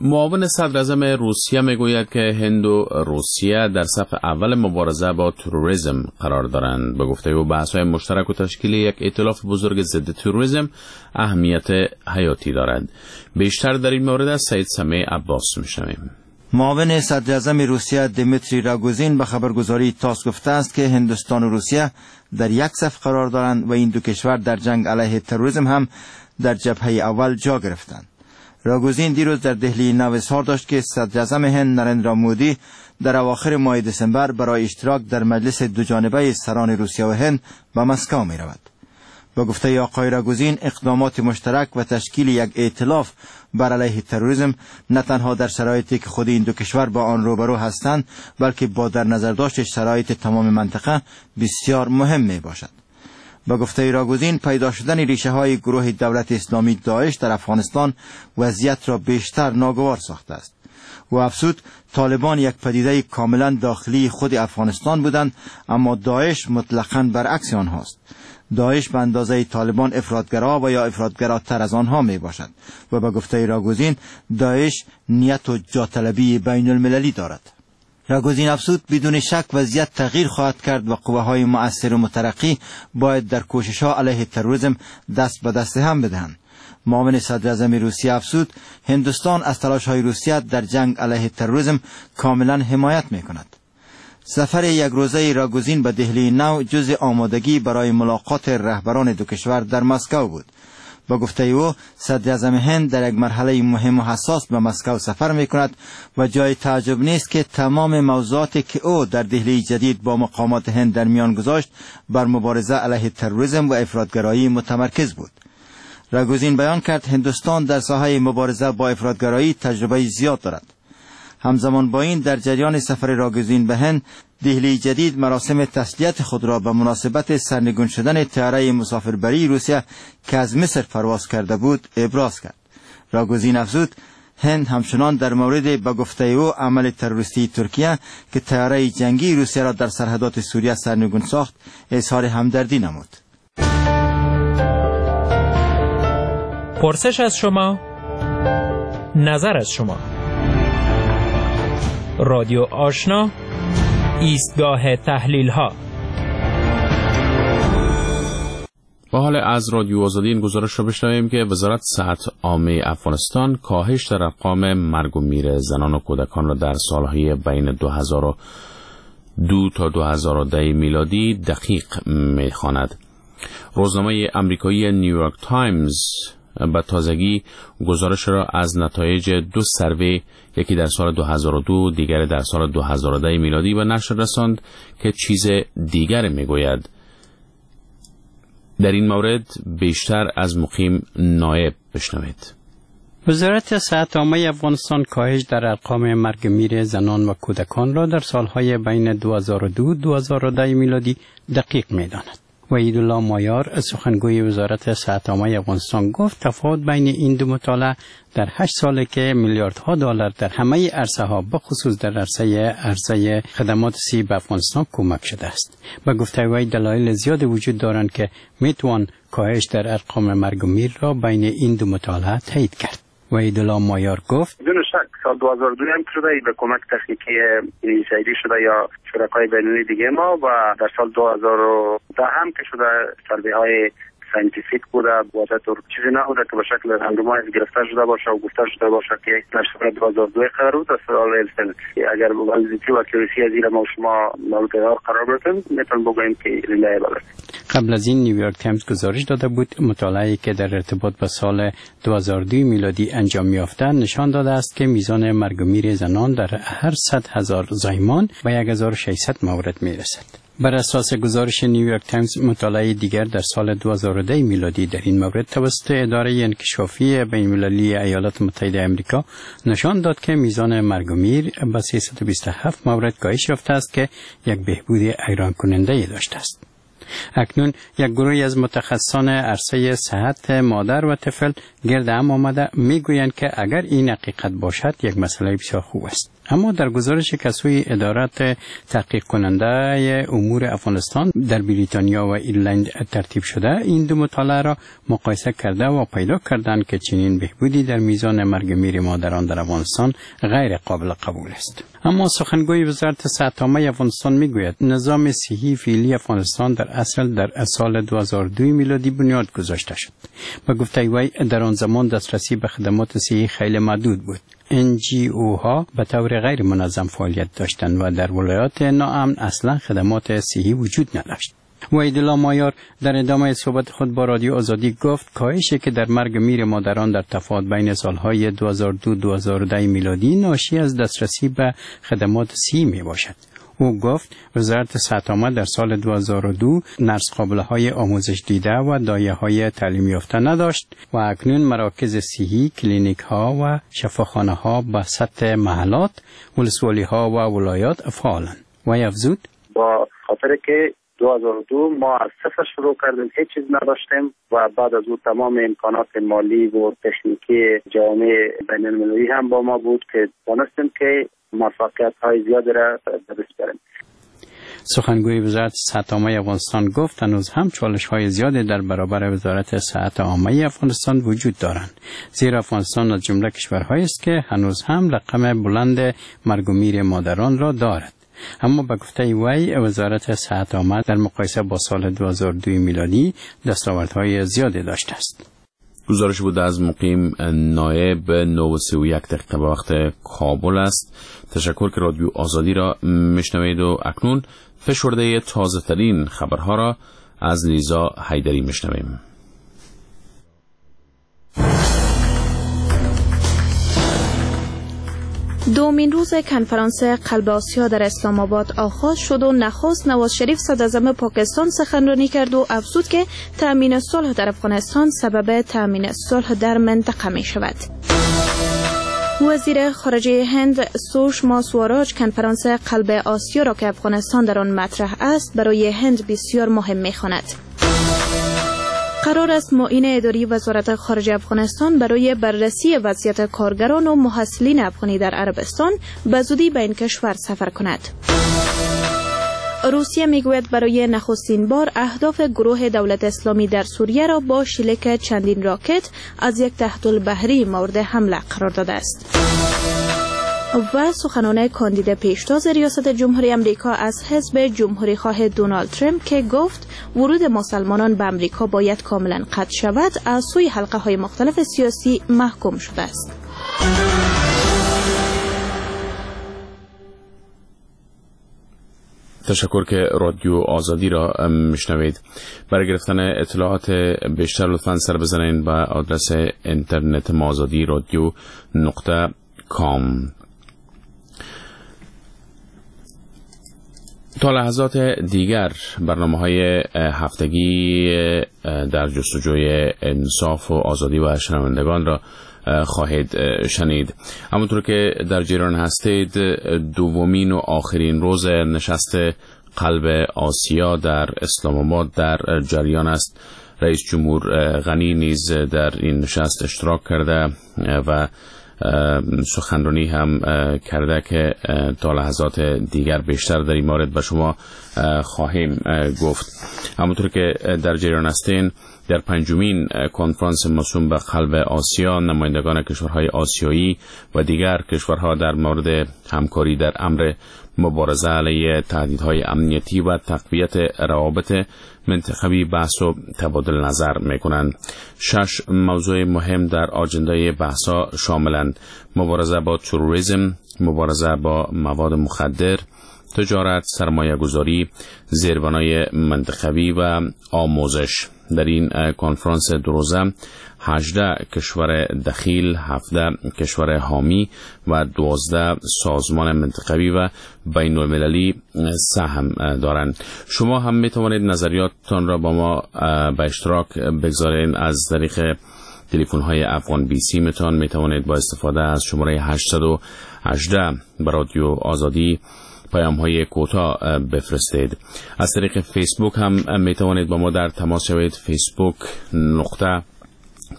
معاون صدر اعظم روسیه میگوید که هند و روسیه در صف اول مبارزه با تروریسم قرار دارند. به گفته او بحث‌های مشترک و تشکیل یک ائتلاف بزرگ ضد تروریسم اهمیت حیاتی دارد. بیشتر در این مورد از سید سمیع عباس میشنویم. معاون صدر اعظم روسیه دیمیتری راگوزین به خبرگزاری تاس گفته است که هندوستان و روسیه در یک صف قرار دارند و این دو کشور در جنگ علیه تروریسم هم در جبهه اول جا گرفتند. راگوزین دیروز در دهلی نو اظهار داشت که صدر اعظم هند نریندرا مودی در اواخر ماه دسامبر برای اشتراک در مجلس دوجانبه سران روسیه و هند به مسکو می رود. با گفته آقای راگوزین اقدامات مشترک و تشکیل یک ائتلاف بر علیه تروریسم نه تنها در شرایطی که خود این دو کشور با آن روبرو هستند بلکه با در نظر داشت شرایط تمام منطقه بسیار مهم می باشد. با گفته راگوزین پیدا شدن ریشه های گروه دولت اسلامی داعش در افغانستان وضعیت را بیشتر ناگوار ساخته است. و افزود طالبان یک پدیده کاملا داخلی خود افغانستان بودند، اما داعش مطلقاً برعکس آنهاست. داعش به اندازه طالبان افراطگرا و یا افراطگراتر از آنها می باشد و به گفته راگوزین داعش نیت و جاطلبی بین المللی دارد. راگوزین افزود بدون شک وضعیت تغییر خواهد کرد و قوه‌های مؤثر و مترقی باید در کوشش‌ها علیه تروریسم دست به دست هم بدهند. معاون صدر اعظم روسیه افزود هندوستان از تلاش‌های روسیه در جنگ علیه تروریسم کاملا حمایت می‌کند. سفر یک روزه راگوزین به دهلی نو جزء آمادگی برای ملاقات رهبران دو کشور در مسکو بود. با گفته او صدر اعظم هند در یک مرحله مهم و حساس به مسکو سفر می‌کند و جای تعجب نیست که تمام موضوعاتی که او در دهلی جدید با مقامات هند در میان گذاشت بر مبارزه علیه تروریسم و افراطگرایی متمرکز بود. راگوزین بیان کرد هندوستان در ساحه مبارزه با افراطگرایی تجربه زیاد دارد. همزمان با این در جریان سفر راگوزین به هند دهلی جدید مراسم تسلیت خود را به مناسبت سرنگون شدن طیاره مسافربری روسیه که از مصر پرواز کرده بود ابراز کرد. راگوزین افزود هند همچنان در مورد به گفته او عمل تروریستی ترکیه که طیاره جنگی روسیه را در سرحدات سوریه سرنگون ساخت اظهار همدردی نمود. پرسش از شما، نظر از شما. رادیو آشنا، ایستگاه تحلیل ها. با حال از رادیو آزادی این گزارش را بشنویم که وزارت صحت عامه افغانستان کاهش در ارقام مرگ و میر زنان و کودکان را در سالهای بین دو هزار و دو تا دو هزار و ده میلادی دقیق می‌خواند. روزنامه آمریکایی نیویورک تایمز به تازگی گزارش را از نتایج دو سروی، یکی در سال دو هزار و دو دیگر در سال دو هزار و ده میلادی به نشر رساند که چیز دیگر میگوید. در این مورد بیشتر از مقیم نایب بشنوید. وزارت صحت عامه افغانستان کاهش در ارقام مرگ میر زنان و کودکان را در سالهای بین دو هزار و دو تا دو هزار و ده میلادی دقیق می‌داند. وحیدالله مایار سخنگوی وزارت صحت عامه افغانستان گفت تفاوت بین این دو مطالعه در هشت ساله که میلیاردها دلار در همه عرصه ها بخصوص در عرصه عرصه خدمات صحی به افغانستان کمک شده است. به گفته وی دلایل زیاد وجود دارند که میتوان کاهش در ارقام مرگ و میر را بین این دو مطالعه تایید کرد. وحیدالله مایار گفت بدون شک سال دو هزار و دو هم شده به کمک تکنیکی یونیسیدی شده یا شرکای بین‌المللی دیگه ما و در سال دو هزار و ده هم که شده سروی های ساینتیفیک بوده بوده طور چیزی نبوده که به شکل رندومایز گرفته شده باشه و گفته شده باشه که در سال دو هزار و دو قرار بود در سال السن اگر ولیدیتی و اکیوریسی از این ما و شما مورد قرار بردیم میتونم بگوییم که ریلایبل است. قبل از این نیویورک تایمز گزارش داده بود مطالعه‌ای که در ارتباط با سال دو هزار و دو میلادی انجام یافته نشان داده است که میزان مرگ و میر زنان در هر صد هزار زایمان به هزار و ششصد مورد میرسد. بر اساس گزارش نیویورک تایمز مطالعه دیگر در سال دو هزار و ده میلادی در این مورد توسط اداره انکشافی بین‌المللی ایالات متحده آمریکا نشان داد که میزان مرگ و میر به سیصد و بیست و هفت مورد کاهش یافته است که یک بهبود حیران کننده داشته است. اکنون یک گروهی از متخصصان عرصه صحت مادر و طفل گرد هم آمده میگویند که اگر این حقیقت باشد یک مسئله بسیار خوب است. اما در گزارش که سوی ادارت تحقیق کننده امور افغانستان در بریتانیا و ایرلند ترتیب شده، این دو مطالعه را مقایسه کرده و پیدا کردند که چنین بهبودی در میزان مرگ میر مادران در افغانستان غیر قابل قبول است. اما سخنگوی وزارت صحت عامه افغانستان میگوید نظام صحی فعلی افغانستان در اصل در سال دو هزار و دو میلادی بنیاد گذاشته شد. با گفته وی در آن زمان دسترسی به خدمات صحی خیلی محدود بود. ان جی او ها به طور غیر منظم فعالیت داشتند و در ولایات ناامن اصلا خدمات صحی وجود نداشت. وحیدالله مایار در ادامه صحبت خود با رادیو آزادی گفت کاهشی که در مرگ میر مادران در تفاوت بین سالهای دو هزار و دو تا دو هزار و ده میلادی ناشی از دسترسی به خدمات صحی می باشد. او گفت وزارت صحت عامه در سال دو هزار و دو نرس قابله های آموزش دیده و دایه های تعلیم یافته نداشت و اکنون مراکز صحی، کلینیک ها و شفاخانه ها به سطح محلات، ولسوالی ها و ولایات فعالند. و افزود با خاطر که دو هزار و دو ما از صفر شروع کردیم، هیچ چیز نداشتیم و بعد از اون تمام امکانات مالی و تکنیکی جامعه بین المللی هم با ما بود که دانستیم که موفقیت های زیادی را به دست بیاریم. سخنگوی وزارت صحت عامه افغانستان گفت هنوز هم چالش های زیادی در برابر وزارت صحت عامه افغانستان وجود دارند، زیرا افغانستان از جمله کشورهایی است که هنوز هم رقم بلند مرگ و میر مادران را دارد. اما به گفته وی وزارت صحت عامه در مقایسه با سال دو هزار و دو میلادی دستاوردهای زیادی داشته است. گزارش بود از مقیم نایب نو و سی و یک دقیقه به وقت کابل است. تشکر که رادیو آزادی را میشنوید و اکنون فشرده تازه ترین خبرها را از لیزا حیدری میشنویم. دومین روز کنفرانس قلب آسیا در اسلام آباد آغاز شد و نخست نواز شریف صدراعظم پاکستان سخنرانی کرد و افزود که تأمین صلح در افغانستان سبب تأمین صلح در منطقه می شود. وزیر خارجه هند سوشما سواراج کنفرانس قلب آسیا را که افغانستان در آن مطرح است برای هند بسیار مهم می خواند. قرار است معین اداری وزارت خارجه افغانستان برای بررسی وضعیت کارگران و محصلین افغانی در عربستان به زودی به این کشور سفر کند. روسیه میگوید برای نخستین بار اهداف گروه دولت اسلامی در سوریه را با شلیک چندین راکت از یک تحت البحری مورد حمله قرار داده است. و سخنان کاندید پیشتاز ریاست جمهوری امریکا از حزب جمهوری خواه دونالد ترامپ که گفت ورود مسلمانان به امریکا باید کاملا قطع شود از سوی حلقه های مختلف سیاسی محکوم شده است. تشکر که رادیو آزادی را میشنوید. برای گرفتن اطلاعات بیشتر لطفاً سر بزنید به آدرس اینترنت ما آزادی رادیو نقطه کام. تا لحظات دیگر برنامه‌های هفتگی در جستجوی انصاف و آزادی و شنوندگان را خواهید شنید. همونطور که در جریان هستید دومین و آخرین روز نشست قلب آسیا در اسلام آباد در جریان است. رئیس جمهور غنی نیز در این نشست اشتراک کرده و سخنرانی هم کرده که تا لحظات دیگر بیشتر در این مورد به شما خواهیم گفت. همونطور که در جریان هستین در پنجمین کنفرانس موسوم به قلب آسیا نمایندگان کشورهای آسیایی و دیگر کشورها در مورد همکاری در امر مبارزه علیه تهدیدهای امنیتی و تقویت روابط منطقوی بحث و تبادل نظر میکنند. شش موضوع مهم در آجندای بحثا شاملند: مبارزه با تروریسم، مبارزه با مواد مخدر، تجارت، سرمایه گذاری، زیربنای منطقوی و آموزش. در این کنفرانس دو روزه هجده کشور دخیل، هفده کشور حامی و دوازده سازمان منطقوی و بین المللی سهم دارند. شما هم می توانید نظریاتتان را با ما به اشتراک بگذارید. از طریق تلفن های افغان بی سی میتون می توانید با استفاده از شماره هشت یک هشت به رادیو آزادی پیام های کوتاه بفرستید. از طریق فیسبوک هم می توانید با ما در تماس شوید. فیسبوک نقطه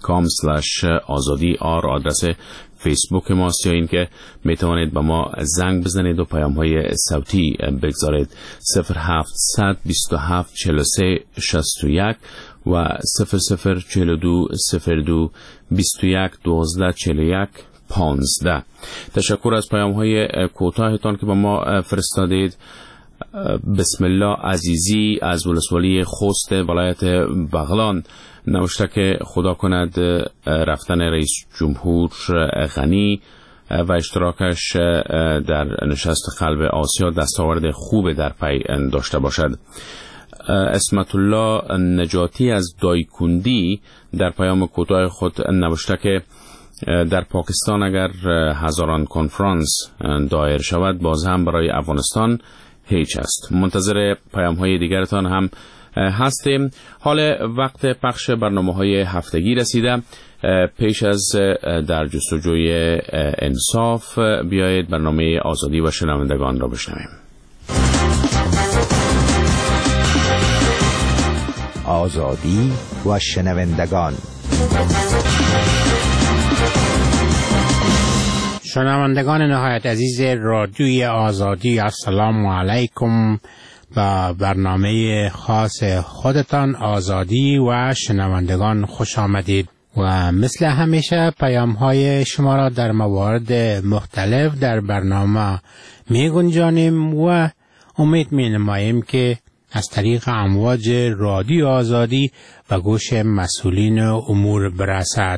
کام اسلش آزادی آر آدرس فیسبوک ماست، یا این که می توانید به ما زنگ بزنید و پیام های صوتی بگذارید. صفر هفتصد بیست و هفت چهل و سه شصت و یک و صفر صفر چهل و دو صفر دو بیست و یک دوازده چهل و یک پانزده. تشکر از پیام های کوتاهتان که با ما فرستادید. بسم الله عزیزی از ولسوالی خوست ولایت بغلان نوشته که خدا کند رفتن رئیس جمهور غنی و اشتراکش در نشست قلب آسیا دستاورد خوب در پی داشته باشد. اسمت الله نجاتی از دایکندی در پیام کوتاه خود نوشته که در پاکستان اگر هزاران کنفرانس دایر شود باز هم برای افغانستان هیچ است. منتظر پیام های دیگرتان هم هستیم. حال وقت پخش برنامه های هفتگی رسیده. پیش از در جستجوی انصاف بیایید برنامه آزادی و شنوندگان را بشنویم. آزادی و شنوندگان. شنوندگان نهایت عزیز رادیوی آزادی، السلام علیکم. با برنامه خاص خودتان آزادی و شنوندگان خوش آمدید و مثل همیشه پیام های شما را در موارد مختلف در برنامه می گنجانیم و امید می نماییم که از طریق امواج رادیو آزادی به گوش مسئولین امور برسد.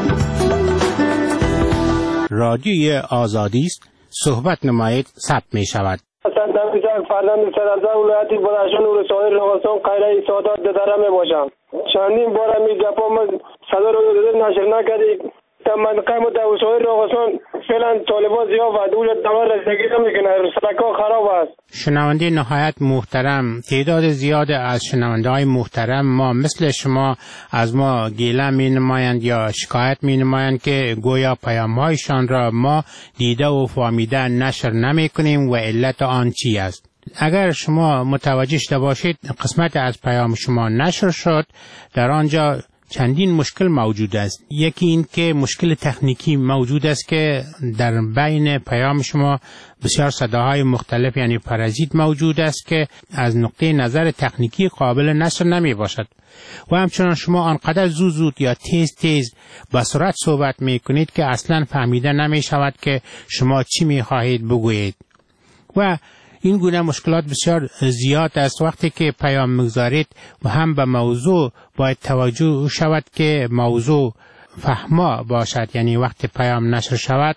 رادیوی آزادی است، صحبت نمایید ثبت می شود. فرزند سرزا ولایتی بلاشان و رسائل لغستان قیره سعادت ددره می باشم. چندین بار می گپا ما صدر و ددر نشر نکردید. در منطقه ما در وسایل لغستان فعلا طالبان زیاد و دولت دوار رسیدگی نمیکنه. سرکا خراب است. شنونده نهایت محترم، تعداد زیاد از شنونده های محترم ما مثل شما از ما گیله می نمایند یا شکایت می نمایند که گویا پیام هایشان را ما دیده و فهمیده نشر نمی کنیم و علت آن چی است. اگر شما متوجه شده باشید قسمت از پیام شما نشر شد، در آنجا چندین مشکل موجود است. یکی این که مشکل تکنیکی موجود است که در بین پیام شما بسیار صداهای مختلف یعنی پارازیت موجود است که از نقطه نظر تکنیکی قابل نشر نمی باشد و همچنان شما آنقدر زود زود یا تیز تیز با سرعت صحبت می کنید که اصلا فهمیده نمی شود که شما چی می خواهید بگویید و این گونه مشکلات بسیار زیاد است. وقتی که پیام میگذارید و هم به موضوع باید توجه شود که موضوع فهما باشد، یعنی وقتی پیام نشر شود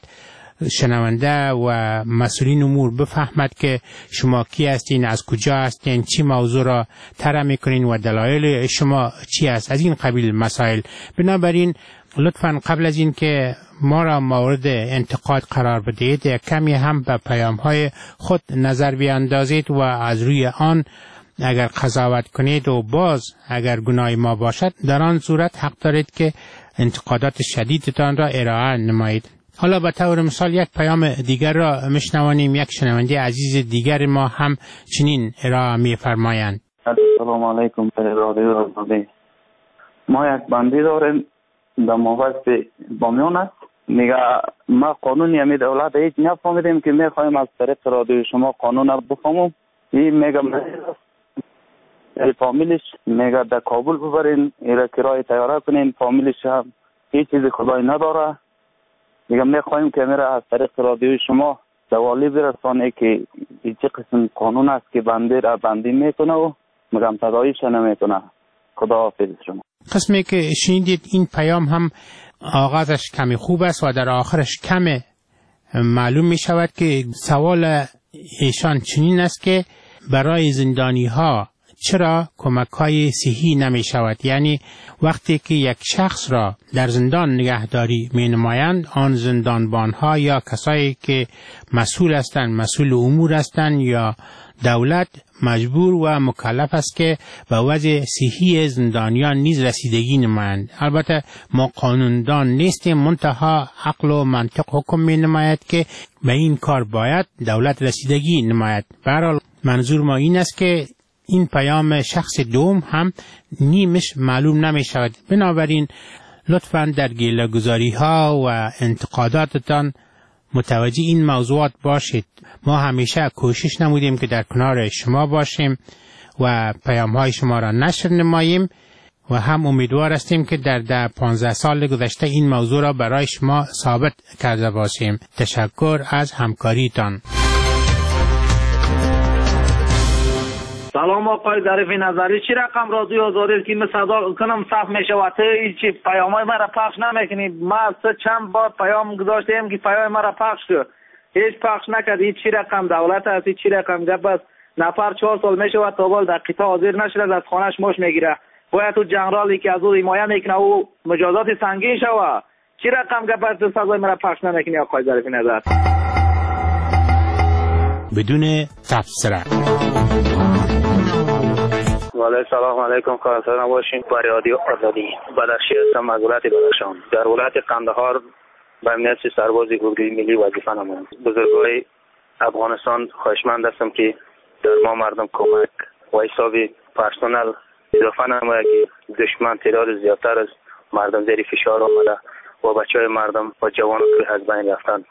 شنونده و مسئولین امور بفهمد که شما کی هستین، از کجا هستین، چی موضوع را طرح میکنین و دلایل شما چی است، از این قبیل مسائل. بنابراین لطفاً قبل از این که ما را مورد انتقاد قرار بدهید کمی هم به پیام های خود نظر بیاندازید و از روی آن اگر قضاوت کنید و باز اگر گناه ما باشد در آن صورت حق دارید که انتقادات شدیدتان را ارائه نمایید. حالا به طور مثال یک پیام دیگر را میشنوانیم. یک شنونده عزیز دیگر ما هم چنین ارائه می‌فرمایند. السلام علیکم. رادیو آزادی. ما یک بندی داریم در مابست بامیان است. میگه ما قانون یمی دولت هیچ نفهمیدیم که میخوایم از طریق رادیو شما قانون را بفهمم. این میگه فامیلش میگه در کابل ببرین، ایره کرای تیاره کنین، فامیلش هم هیچ چیز خدای نداره. میگه میخوایم که میره از طریق رادیو شما دوالی برسانه که چه قسم قانون است که بنده را بندی میکنه و میگم تداییش نمیکنه. خدا حافظ شما. قسمی که شنیدید این پیام هم آغازش کمی خوب است و در آخرش کم معلوم می شود که سوال ایشان چنین است که برای زندانی ها چرا کمک های صحی نمی شود؟ یعنی وقتی که یک شخص را در زندان نگهداری می نمایند آن زندانبان ها یا کسایی که مسئول هستند، مسئول امور هستند یا دولت مجبور و مکلف است که به وضع صحی زندانیان نیز رسیدگی نمایند. البته ما قانوندان نیستیم، منتها عقل و منطق حکم می نماید که به این کار باید دولت رسیدگی نماید. به هر حال منظور ما این است که این پیام شخص دوم هم نیمش معلوم نمی شود. بنابراین لطفاً در گیله‌گذاری ها و انتقاداتتان متوجه این موضوعات باشید. ما همیشه کوشش نمودیم که در کنار شما باشیم و پیام های شما را نشر نماییم و هم امیدوار هستیم که در ده پانزده سال گذشته این موضوع را برای شما ثابت کرده باشیم. تشکر از همکاریتان. سلام آقای ظریف نظری، چی رقم رادیو آزادی که من صدا کنم صف میشه و تو هیچ پیامای مرا پخش نمیکنی؟ ما از چند بار پیام گذاشتیم که پیام مرا پخش کن، هیچ پخش نکردی. چی رقم دولت هستی؟ چی رقم گپ است؟ نفر چهار سال میشه و تا در قطاع حاضر نشده، از خانهش مش میگیره. باید تو جنرالی که از او حمایت میکنه او مجازات سنگین شوه. چی رقم گپ است؟ صدای مرا پخش نمیکنی آقای ظریف نظر؟ بدون تفسیر. وعلیکم سلام علیکم، خواهر نباشین. با رادیو آزادی بدخشی هستم از ولایت بدخشان. در ولایت قندهار به امنیت سرباز گروه ملی وظیفه نمایم. بزرگای افغانستان خواهشمند هستم که در ما مردم کمک و حساب پرسنل اضافه نماید که دشمن تعداد زیادتر از مردم زیر فشار آمده و بچه های مردم و جوانان که از بین رفتند.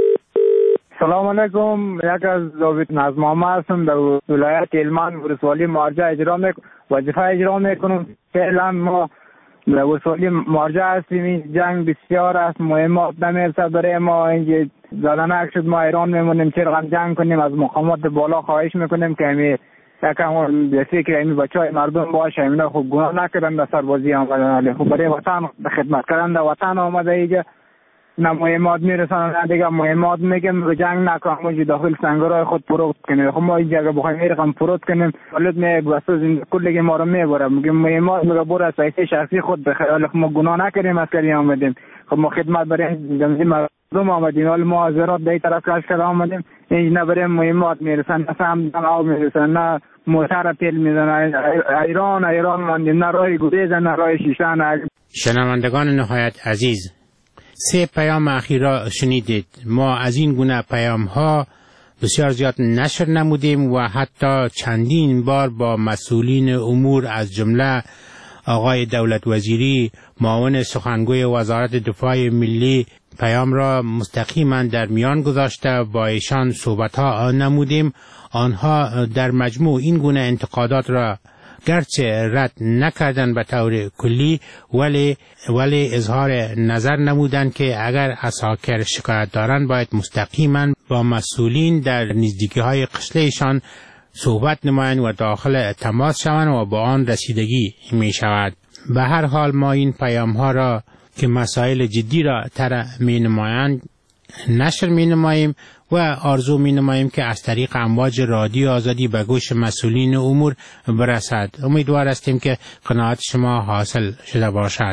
سلام علیکم، یک از ضابط نظمنامه هستم در ولایت هلمند ولسوالی مارجه اجرا میک وظیفه اجرا میکنم. فعلا ما در ولسوالی مارجه هستیم. این جنگ بسیار است، مهمات نمیرسد برای ما. اینجا زدنک شد، ما ایران میمونیم چرا جنگ کنیم؟ از مقامات بالا خواهش میکنیم که همی یکم بسی که همی بچه های مردم باشه، همینا خوب گناه نکردن در سربازی آمدن، خوب برای وطن خدمت کردن در وطن آمده. اینجا نه مهمات میرسن نه دیگه مهمات میگم رو جنگ نکنم، ما داخل سنگرهای خود پروت کنیم. خب ما این جگه بخوایم میرقم پروت کنیم ولد میگ واسه کلگی ما رو میبره. میگم مهمات میگه برو سایت شخصی خود بخیر، ما گناه نکردیم عسکری آمدیم. خب ما خدمت برای جمعی مردم آمدیم، حالا ما حضرات در طرف کش کرده آمدیم. این نه برای مهمات میرسن، نه سهم آب میرسن، نه موتر پیل میزنن. ایران ایران ماندیم، نه راه گریز نه راه شیشان. شنوندگان نهایت عزیز، سه پیام اخیر را شنیدید. ما از این گونه پیام ها بسیار زیاد نشر نمودیم و حتی چندین بار با مسئولین امور از جمله آقای دولت وزیری معاون سخنگوی وزارت دفاع ملی پیام را مستقیما در میان گذاشته با ایشان صحبت ها نمودیم. آنها در مجموع این گونه انتقادات را گرچه رد نکردن به طور کلی ولی ولی اظهار نظر نمودن که اگر عساکر شکایت دارن باید مستقیما با مسئولین در نزدیکی های قشلهشان صحبت نمایند و داخل تماس شوند و با آن رسیدگی می شود. به هر حال ما این پیام ها را که مسائل جدی را تر می نمایند نشر می نماییم و آرزو می نماییم که از طریق امواج رادیو آزادی به گوش مسئولین امور برسد. امیدوار هستیم که قناعت شما حاصل شده باشد.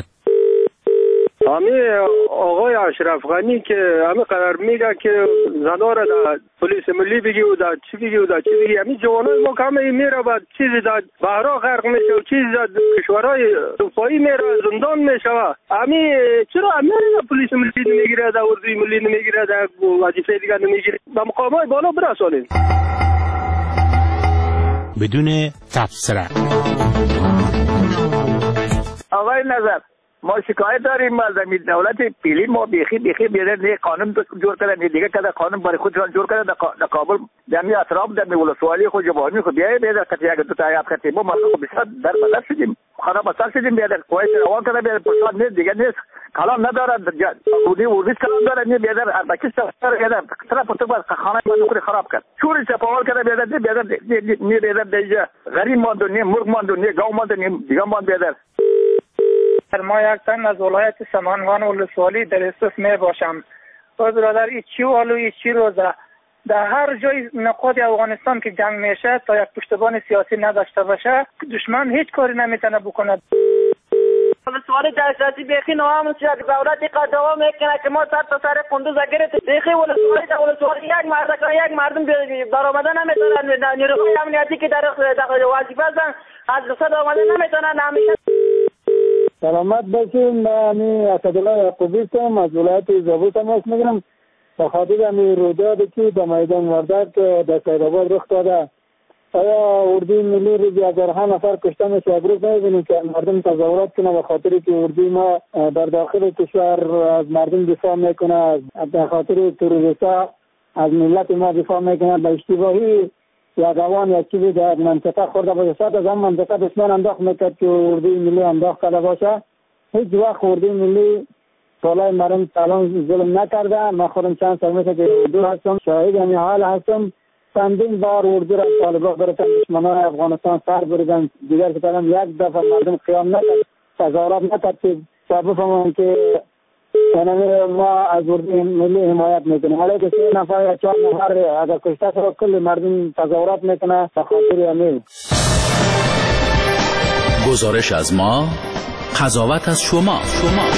امی آقای اشرف غنی که همه قرار میگه که زنا را در پلیس ملی بگی و در چی بگی و در چی بگی، همین جوانای ما که همه میره بعد چیزی در بحرا غرق میشه و چیزی در کشورهای اروپایی میره زندان میشه. همین چرا همین پلیس ملی نمیگیره، در اردوی ملی نمیگیره، در وظیفه دیگر نمیگیره؟ به مقامات بالا برسانید. بدون تفسیر. آقای نظر، ما شکایت داریم از دولت پیلی. ما بیخی بیخی بیرون قانون جور کردن دیگه، که قانون برای خودشان جور کردن در کابل در می اطراف در می ولسوالی خود جوانی خود بیای بیاد کتی اگه تو تایید کردیم ما خب بسیار در بدر شدیم، خراب اثر شدیم. بیاد کویت روان کردن بیاد پرسان نیست دیگه، نیست کلام نداره، بودی ورزش کلام داره، می بیاد اربکیش سر بیاد طرف تو بس خانه من خود خراب کرد، چوری چپاول کرد بیاد بیاد می بیاد دیگه غریب ماند و نیم مرغ ماند و نیم گاو ماند و نیم دیگه ماند بیاد. ما یک تن از ولایت سمنگان ولسوالی در استف می باشم. و برادر ای چی والو ای چی روزه در هر جای نقاط افغانستان که جنگ میشه تا یک پشتبان سیاسی نداشته باشه دشمن هیچ کاری نمیتونه بکنه. ولسوالی دسترسی بیخی نوام شد، دولت قدوا میکنه که ما سر تا سر قندوز گرفت بیخی ولسوالی در ولسوالی یک مرد یک مردم برآمده نمیتونن، نیروهای امنیتی که در وظیفه هستن از رصد آمده نمیتونن. همیشه سلامت باشین. من اسدالله یعقوبی هستم، از ولایت زابل تماس میگیرم به خاطر همین رویدادی که در میدان وردک در سیدآباد رخ داده. آیا اردوی ملی رو بیازارها نفر کشته میشه؟ ابروز نمیبینیم که مردم تظاهرات کنه به خاطری که اردوی ما در داخل کشور از مردم دفاع میکنه، به خاطر تروریستا از ملت ما دفاع میکنه. به اشتباهی یا دوان یا چیزی در منطقه خورده باشه، شاید از هم منطقه دشمن انداخت میکرد که اردوی ملی انداخت کرده باشه. هیچ وقت اردوی ملی سالای مردم سالان ظلم نکرده. من خودم چند سال میشه که اردو هستم، شاهد یعنی حال هستم. چندین بار اردو را طالبان برتن دشمنان افغانستان سر بریدن، دیگر که ترم یک دفعه مردم قیام نکرد، تظاهرات نکرد که بفهمن که ما از اردوی ملی حمایت میکنیم. ولی که سه نفر یا چهار نفر اگر کشته شد کل مردم تظاهرات میکنه به خاطر همین. گزارش از ما، قضاوت از شما. شما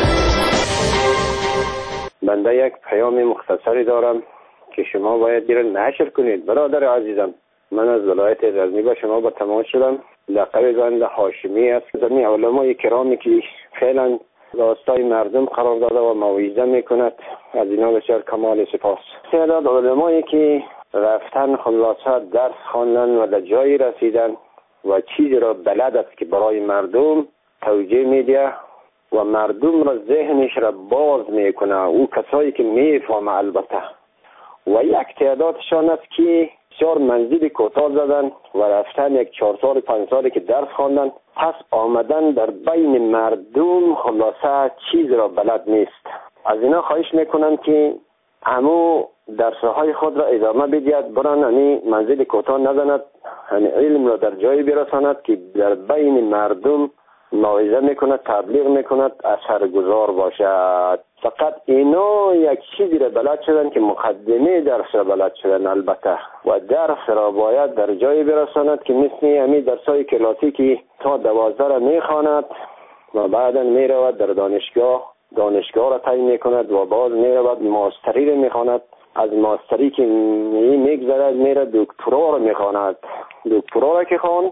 بنده یک پیام مختصری دارم که شما باید دیگر نشر کنید. برادر عزیزم، من از ولایت غزنی با شما با تماس شدم. لقب بنده هاشمی است. زمین علمای کرامی که فعلا راستای مردم قرار داده و موعظه میکند، از اینا بسیار کمال سپاس. تعداد علمایی که رفتن خلاصه درس خواندن و در جایی رسیدن و چیزی را بلد است که برای مردم توجیه میده و مردم را ذهنش را باز میکنه، او کسایی که میفهمه البته. و یک تعدادشان است که بسیار منزل کوتاه زدن و رفتن یک چهار سال پنج سالی که درس خواندن، پس آمدن در بین مردم خلاصه چیز را بلد نیست. از اینا خواهش میکنم که همو درسهای خود را ادامه بدهد، بران همی منزل کوتاه نزند، همی علم را در جایی برساند که در بین مردم موعظه میکند، تبلیغ میکند، اثرگذار باشد. فقط اینا یک چیزی را بلد شدن که مقدمه درس را بلد شدن البته، و درس را باید در جایی برساند که مثل همین درسای کلاسیکی تا دوازده را میخواند و بعدا میرود در دانشگاه دانشگاه را تعیین میکند و باز میرود ماستری را میخواند، از ماستری که میگذرد میره دکترا را میخواند، دکترا را که خوان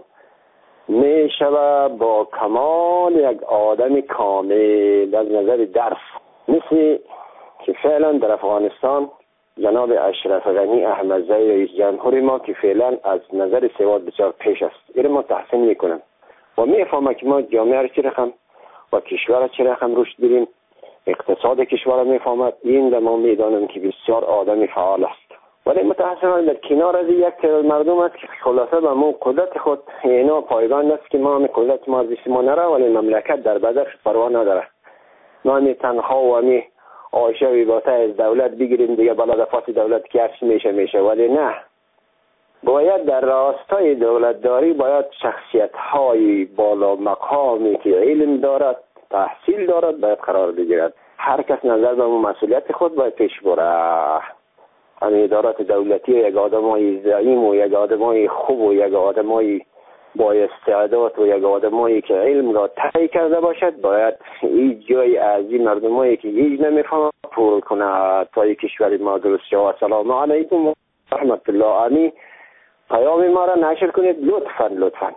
میشود با کمال یک آدم کامل از نظر درس. مثل که فعلا در افغانستان جناب اشرف غنی احمدزی رئیس جمهور ما که فعلا از نظر سواد بسیار پیش است، این ما تحسین میکنم و میفهمم که ما جامعه را چه رقم و کشور را چه رقم رشد بریم، اقتصاد کشور را میفهمد. این در ما میدانم که بسیار آدم فعال است، ولی متاسفانه در کنار از یک تعداد مردم است که خلاصه به ما قدرت خود اینا پایبند است که ما هم قدرت ما از ما نره، ولی مملکت در بدر پروا نداره. ما همی تنها و همی آشه و باته از دولت بگیریم دیگه بلا دفات دولت کفش میشه میشه ولی نه، باید در راستای دولتداری باید شخصیت های بالا مقامی که علم دارد، تحصیل دارد باید قرار بگیرد. هر کس نظر به مسئولیت خود باید پیش بره. همین ادارات دولتی یک آدمای زعیم و یک آدمای خوب و یک آدمای با استعداد و یک آدمایی که علم را طی کرده باشد باید این جای از این مردمایی که هیچ نمیفهمند پر کنه تا این کشور ما درست شود. سلام علیکم و رحمت الله. آمی پیام ما را نشر کنید لطفا لطفا.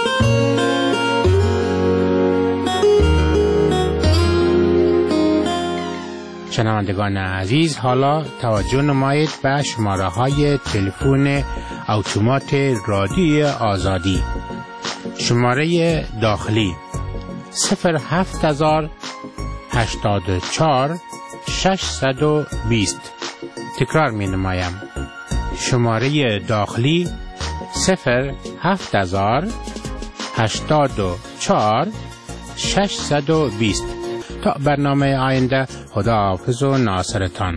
شنوندگان عزیز، حالا توجه نمایید به شماره های تلفن اتومات رادیو آزادی. شماره داخلی صفر هفت هزار هشتاد و چهار ششصد و بیست. تکرار می نمایم. شماره داخلی صفر هفت هزار هشتاد و چهار ششصد و بیست. تا برنامه آینده، خداحافظ و ناصرتان.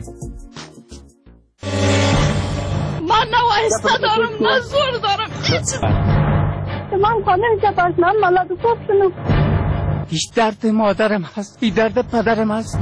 من نه وایسته دارم نه زور دارم. من خانه که پاشنم ملاد خوب شنو. هیچ درد مادرم هست، بی درد پدرم هست.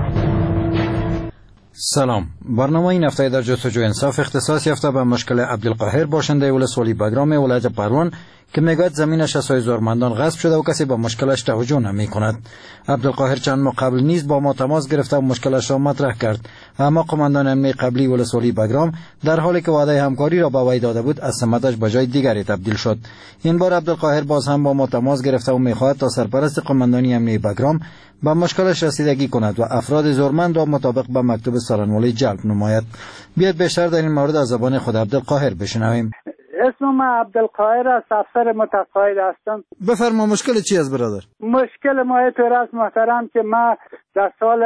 سلام. برنامه این هفته در جستجوی انصاف اختصاص یافته به مشکل عبدالقاهر باشنده ولسوالی بگرام ولایت پروان که میگوید زمینش از ثروتمندان غصب شده و کسی با مشکلش توجه نمی کند. عبدالقاهر چند ماه قبل نیز با ما تماس گرفته و مشکلش را مطرح کرد، اما قماندان امنیه قبلی ولسوالی بگرام در حالی که وعده همکاری را به وی داده بود از سمتش به جای دیگری تبدیل شد. این بار عبدالقاهر باز هم با ما تماس گرفته و میخواهد تا سرپرست قماندانی امنیه بگرام به مشکلش رسیدگی کند و افراد زورمند را مطابق به مکتوب سالنوالی جلب نماید. بیاید بیشتر در این مورد از زبان خود عبدالقاهر بشنویم. اسم من عبدالقاهر است، افسر متقاعد هستم. بفرما مشکل چی است برادر؟ مشکل ما اینطور است محترم که ما در سال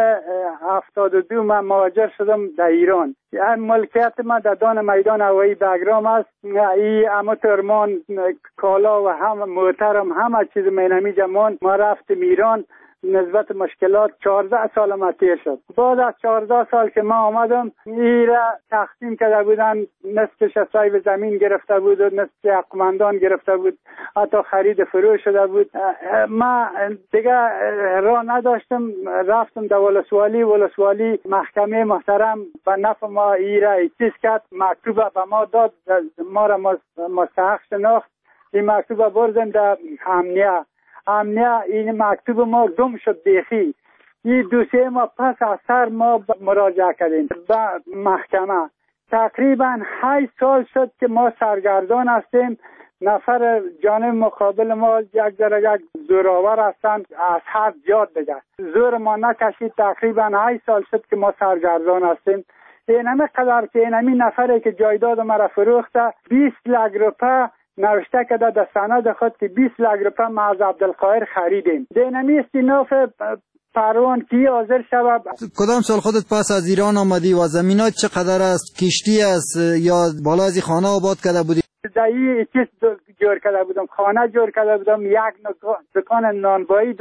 هفتاد و دو من مهاجر شدم در ایران. این ملکیت ما در دان میدان هوایی بگرام است. این همه ترمان کالا و هم موترم همه چیز مینمی جمان ما رفتیم ایران. نسبت مشکلات چهارده سال ما تیر شد. بعد از چهارده سال که ما آمدم ایره تقسیم کرده بودن، نصفش از صاحب زمین گرفته بود و نصف عقمندان گرفته بود، حتی خرید فروش شده بود. ما دیگه راه نداشتم، رفتم در ولسوالی. ولسوالی محکمه محترم به نفع ما ایره چیز کرد، مکتوب به ما داد، ما را مستحق شناخت. این مکتوب بردم در امنیه. امنیه این مکتوب ما گم شد بیخی. این دوسیه ما پس از سر ما مراجعه کردیم به محکمه. تقریبا هشت سال شد که ما سرگردان هستیم. نفر جانب مقابل ما یک ذره یک زورآور هستند، از حد زیاد دیگه زور ما نکشید. تقریبا هشت سال شد که ما سرگردان هستیم. اینمه قدر که اینمی نفره که جایداد ما را فروخته بیست لک روپه نوشته کرده در سند خود که بیست لک روپه ما از عبدالقاهر خریدیم. دینمی استیناف پروان کی حاضر شود. کدام سال خودت پس از ایران آمدی و زمینات چقدر است؟ کشتی است یا بالا از خانه آباد کرده بودی؟ در این چیز جور کرده بودم، خانه جور کرده بودم، یک دکان نانبایی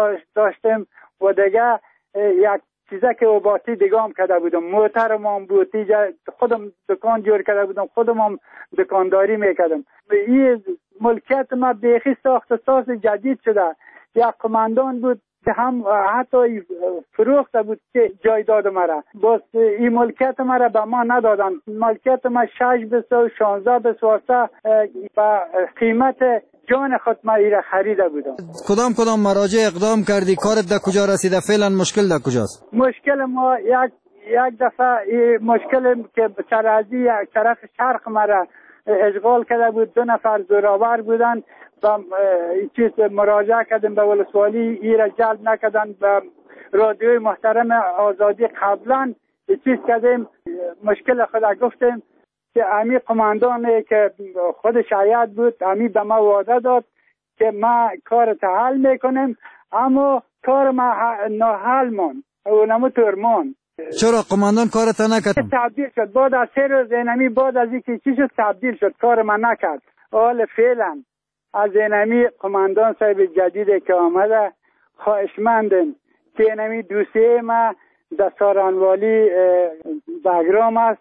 داشتم و دیگه یک چیزا که اوباتی دیگه هم کرده بودم. موترم هم بودی، خودم دکان جور کرده بودم، خودم هم دکانداری میکردم. این ملکیت ما بیخی ساخت ساز جدید شده. یک قماندان بود هم حتی فروخته بود که جایداد مرا. بس این ملکیت مرا به ما ندادن. ملکیت ما شش بسو شانزده بسواسته به قیمت جان خود ما ایره خریده بودم. کدام کدام مراجع اقدام کردی؟ کارت در کجا رسیده؟ فعلا مشکل در کجاست؟ مشکل ما یک یک دفعه مشکل که چرازی یک طرف شرق مرا اشغال کرده بود. دو نفر زورآور بودن و چیز مراجعه کردیم به ولسوالی، ایره جلب نکردن. به رادیوی محترم آزادی قبلا چیز کردیم، مشکل خود گفتیم که امی قماندانی که خود شاید بود امی به ما وعده داد که ما کار حل میکنیم، اما کار ما ناحل ماند و نمو ترمان. چرا قماندان کارت نکرد؟ تبدیل شد بعد از سه روز اینمی بعد از اینکه چی شد تبدیل شد، کار ما نکرد. حال فعلا از اینمی قماندان صاحب جدید که آمده خواهشمندم که اینمی دوسیه ما در سارنوالی بگرام است،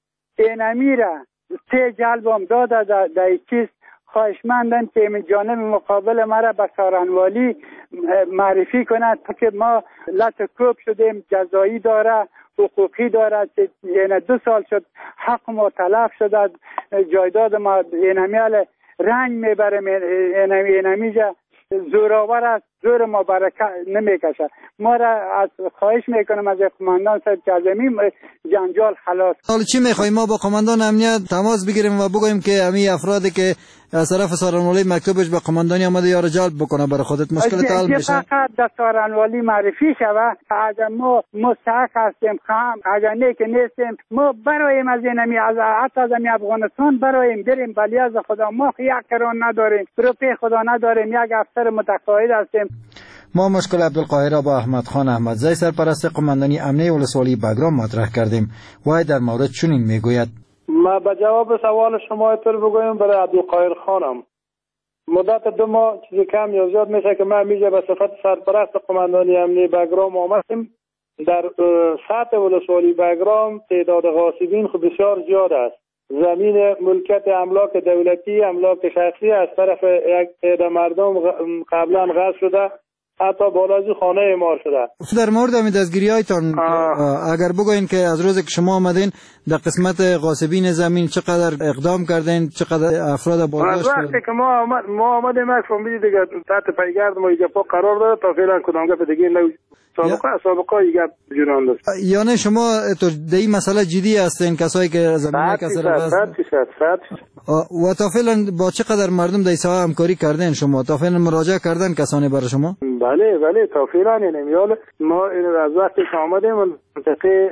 اینمی را سه جلب هم داده در, در چیز. خواهشمندن که این جانب مقابل مرا به سارنوالی معرفی کند که ما لطکوب شدیم، جزایی داره، حقوقی داره. یعنی دو سال شد حق ما تلف شده، جایداد ما اینمی رنگ میبرم. اینمی اینمی جا زورآور است، زور ما برکت نمیکشه. ما را از خواهش میکنم از قماندان صاحب که از این جنجال خلاص. حالا چی میخواییم؟ ما با قماندان امنیت تماس بگیریم و بگوییم که همین افرادی که از طرف سارنوالی مکتوبش به قماندانی آمده یا را جلب بکنه برای خودت مشکل حل میشه. فقط در سارنوالی معرفی شوه. اگر ما مستحق هستیم خام، اگر نه که نیستیم، ما برایم از اینمی از حتی از این افغانستان برایم بریم، ولی از خدا ما یک کران نداریم، روپی خدا نداریم، یک افسر متقاعد هستیم. ما مشکل عبدالقاهر را با احمد خان احمدزی سرپرست قماندانی امنیه ولسوالی بگرام مطرح کردیم. وای در مورد چنین میگوید: ما به جواب سوال شما اینطور بگویم برای عبدالقاهر خانم مدت دو ماه چیزی کم یا زیاد میشه که ما میجا به صفت سرپرست قماندانی امنیه بگرام آمدیم. در سطح ولسوالی بگرام تعداد غاصبین خب بسیار زیاد است. زمین ملکیت املاک دولتی، املاک شخصی از طرف یک عده مردم قبلا غصب شده، حتی بالا از خانه اعمار شده. در مورد همین دستگیری‌هایتان اگر بگوین که از روزی که شما آمدین در قسمت غاصبین زمین چقدر اقدام کردین، چقدر افراد بازداشت کردین؟ وقتی که ما آمد ما آمدیم یک فامیلی دیگه تحت پیگرد ما اینجا پا قرار داده تا فعلا کدام گپ دیگه نو سابقه سابقه ایگه جنان داشت. یعنی شما تو در این مسئله جدی هستین کسایی که زمین کسر صد فیصد صد و تا فعلا با چقدر مردم در ساحه همکاری کردن شما؟ تا فعلا مراجعه کردن کسانی برای شما؟ بله بله تا فعلا نمیال ما از وقتی که آمدیم منطقه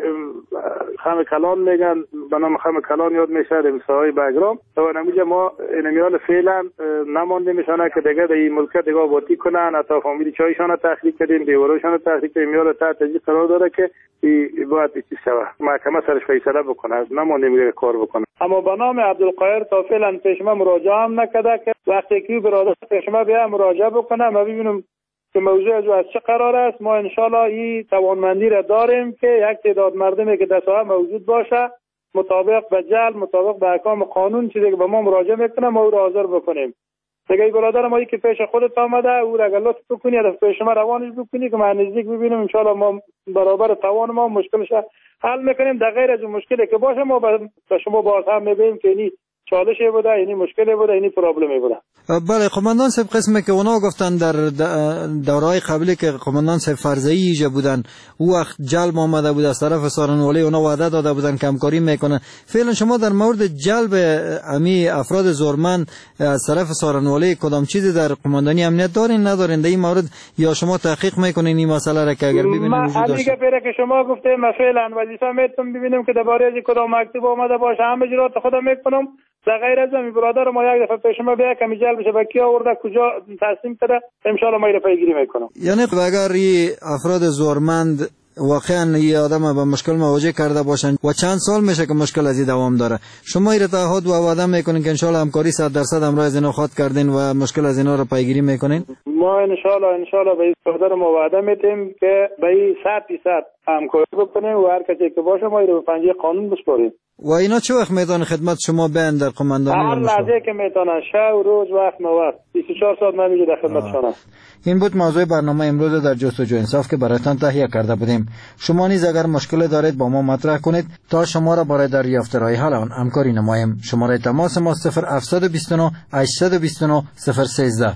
خم کلان میگن به نام خم کلان یاد میشه در ساحه بگرام و نمیجا ما نمیال فعلا نمانده میشانه که دیگه در این ملکه دیگه آبادی کنن حتی فامیلی چایشان تخلیق کردیم دیوارشان تخلیق کردیم میال تا تجی قرار داره که باید چیز شوه محکمه سرش فیصله بکنه نمانده میگه کار بکنه اما به نام عبدالقاهر تا فعلا پیش ما مراجعه هم نکرده که وقتی که برادر پیش ما بیا مراجعه بکنه ما ببینیم که موضوع از چه قرار است. ما انشالله این توانمندی را داریم که یک تعداد مردمی که در ساحه موجود باشه مطابق به جل مطابق به احکام قانون چیزی که به ما مراجعه میکنه ما او را حاضر بکنیم. دیگه برادر ما که پیش خودت آمده او را اگر لطف بکنی از پیش ما روانش بکنی که ما نزدیک ببینیم انشالله ما برابر توان ما مشکلش حل میکنیم. در غیر از اون مشکلی که باشه ما به شما باز هم میبینیم که اینی چالشی بوده اینی مشکلی بوده اینی پرابلمی بوده. بله قماندان صاحب قسمی که اونا گفتن در دورهای قبلی که قماندان صاحب فرضی ایجا بودن او وقت جلب آمده بود از طرف سارنوالی اونا وعده داده بودن که همکاری میکنن. فعلا شما در مورد جلب امی افراد زورمند از طرف سارنوالی کدام چیزی در قماندانی امنیت دارین ندارین در این مورد یا شما تحقیق میکنین این مسئله را که اگر ببینین وجود داشته؟ ما که شما گفته ما فعلا وظیفه میتونم ببینیم که درباره از کدام مکتوب آمده باشه همه اجرات خودم میکنم. در غیر از این برادر ما یک دفعه پیش ما بیا که میجل بشه با کی آورده کجا تصمیم کرده ان شاء الله ما رو پیگیری میکنم. یعنی اگر این افراد زورمند واقعا یه آدم با مشکل مواجه کرده باشن و چند سال میشه که مشکل از این دوام داره شما این تعهد و وعده میکنین که ان شاء الله همکاری صد درصد همراه از اینا خواهد کردین و مشکل از اینا رو پیگیری میکنین؟ ما ان شاء الله ان شاء الله به برادر ما وعده میدیم که به صد درصد همکاری بکنیم و هر کسی که باشه ما رو به پنجه قانون بسپاریم. و اینا چه وقت میتونه خدمت شما بیان در قماندانی؟ هر لحظه که میتونن شب و روز وقت نوبت بیست و چهار ساعت ما میگه در خدمت شما. این بود موضوع برنامه امروز در جستجوی انصاف که برایتان تهیه کرده بودیم. شما نیز اگر مشکل دارید با ما مطرح کنید تا شما را برای دریافت راه حل آن همکاری نماییم. شماره تماس ما صفر هفت دو نه هشت دو نه صفر یک سه.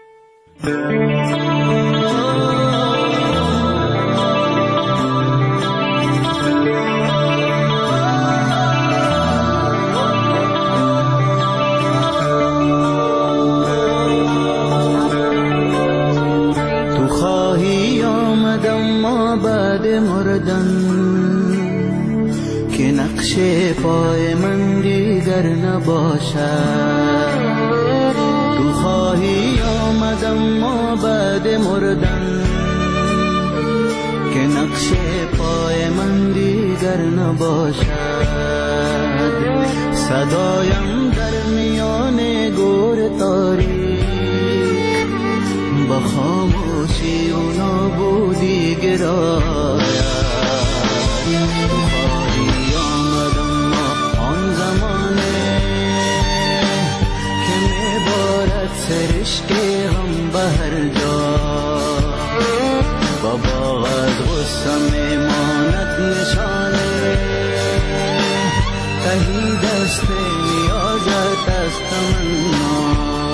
که نقش پای من دیگر نباشد تو خواهی آمدم ما بعد مردن که نقش پای من دیگر نباشد صدایم در میان گور تاریک با خاموشی و نابودی گراید خواهی آمدم آن زمانه که میبارد سرشک غم به هر جا با باغ از غصه میماند نشانه تهی دست نیازت از تمنا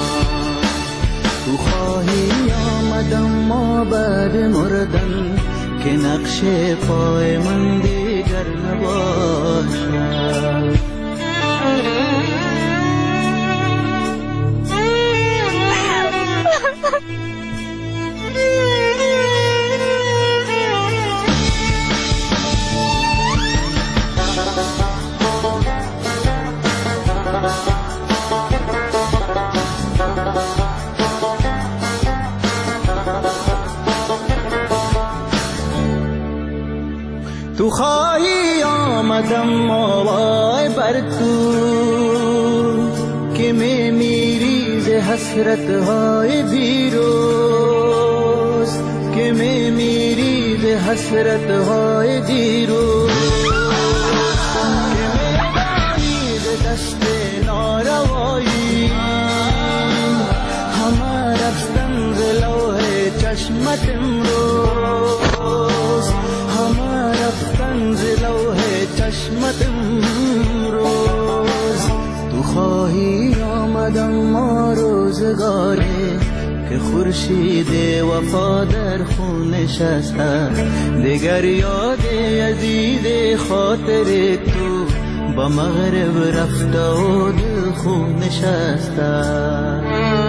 تو خواهی آمدم ما بعد مردن که نقش پای من دیگر نباشد. تو خواهی آمدم ماوای بر تو که می میری ز حسرت های دیروز که می میری ز حسرت های دیروز که می ز دست ناروایی همه رفتن ز لوح چشمت امروز همه رفتن ز لوح چشمت امروز تو خواهی آمدم ما روزگاری که خورشید وفا در خونش است دیگر یاد عزیز خاطر تو با مغرب رفته و دل خون نشسته.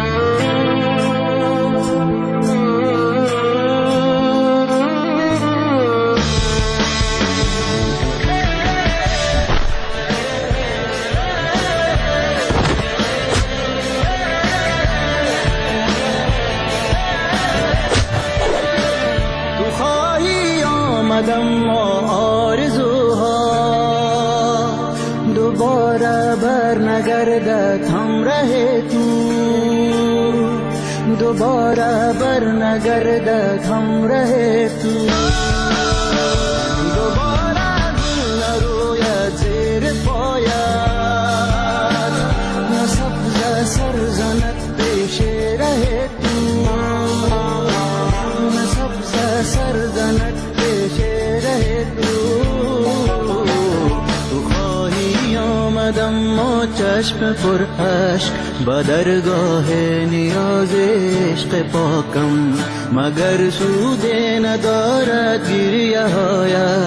آمدم آرزوها دوباره بر نگردد همراه تو، دوباره بر نگردد همراه تو، دوباره گل نروید زیر پایت، نه سبز سر زند پیش ره تو، نه سبز سر زند ما چشم پر عشق با درگاه نیاز عشق پاکم، مگر سود ندارد گریه هایت.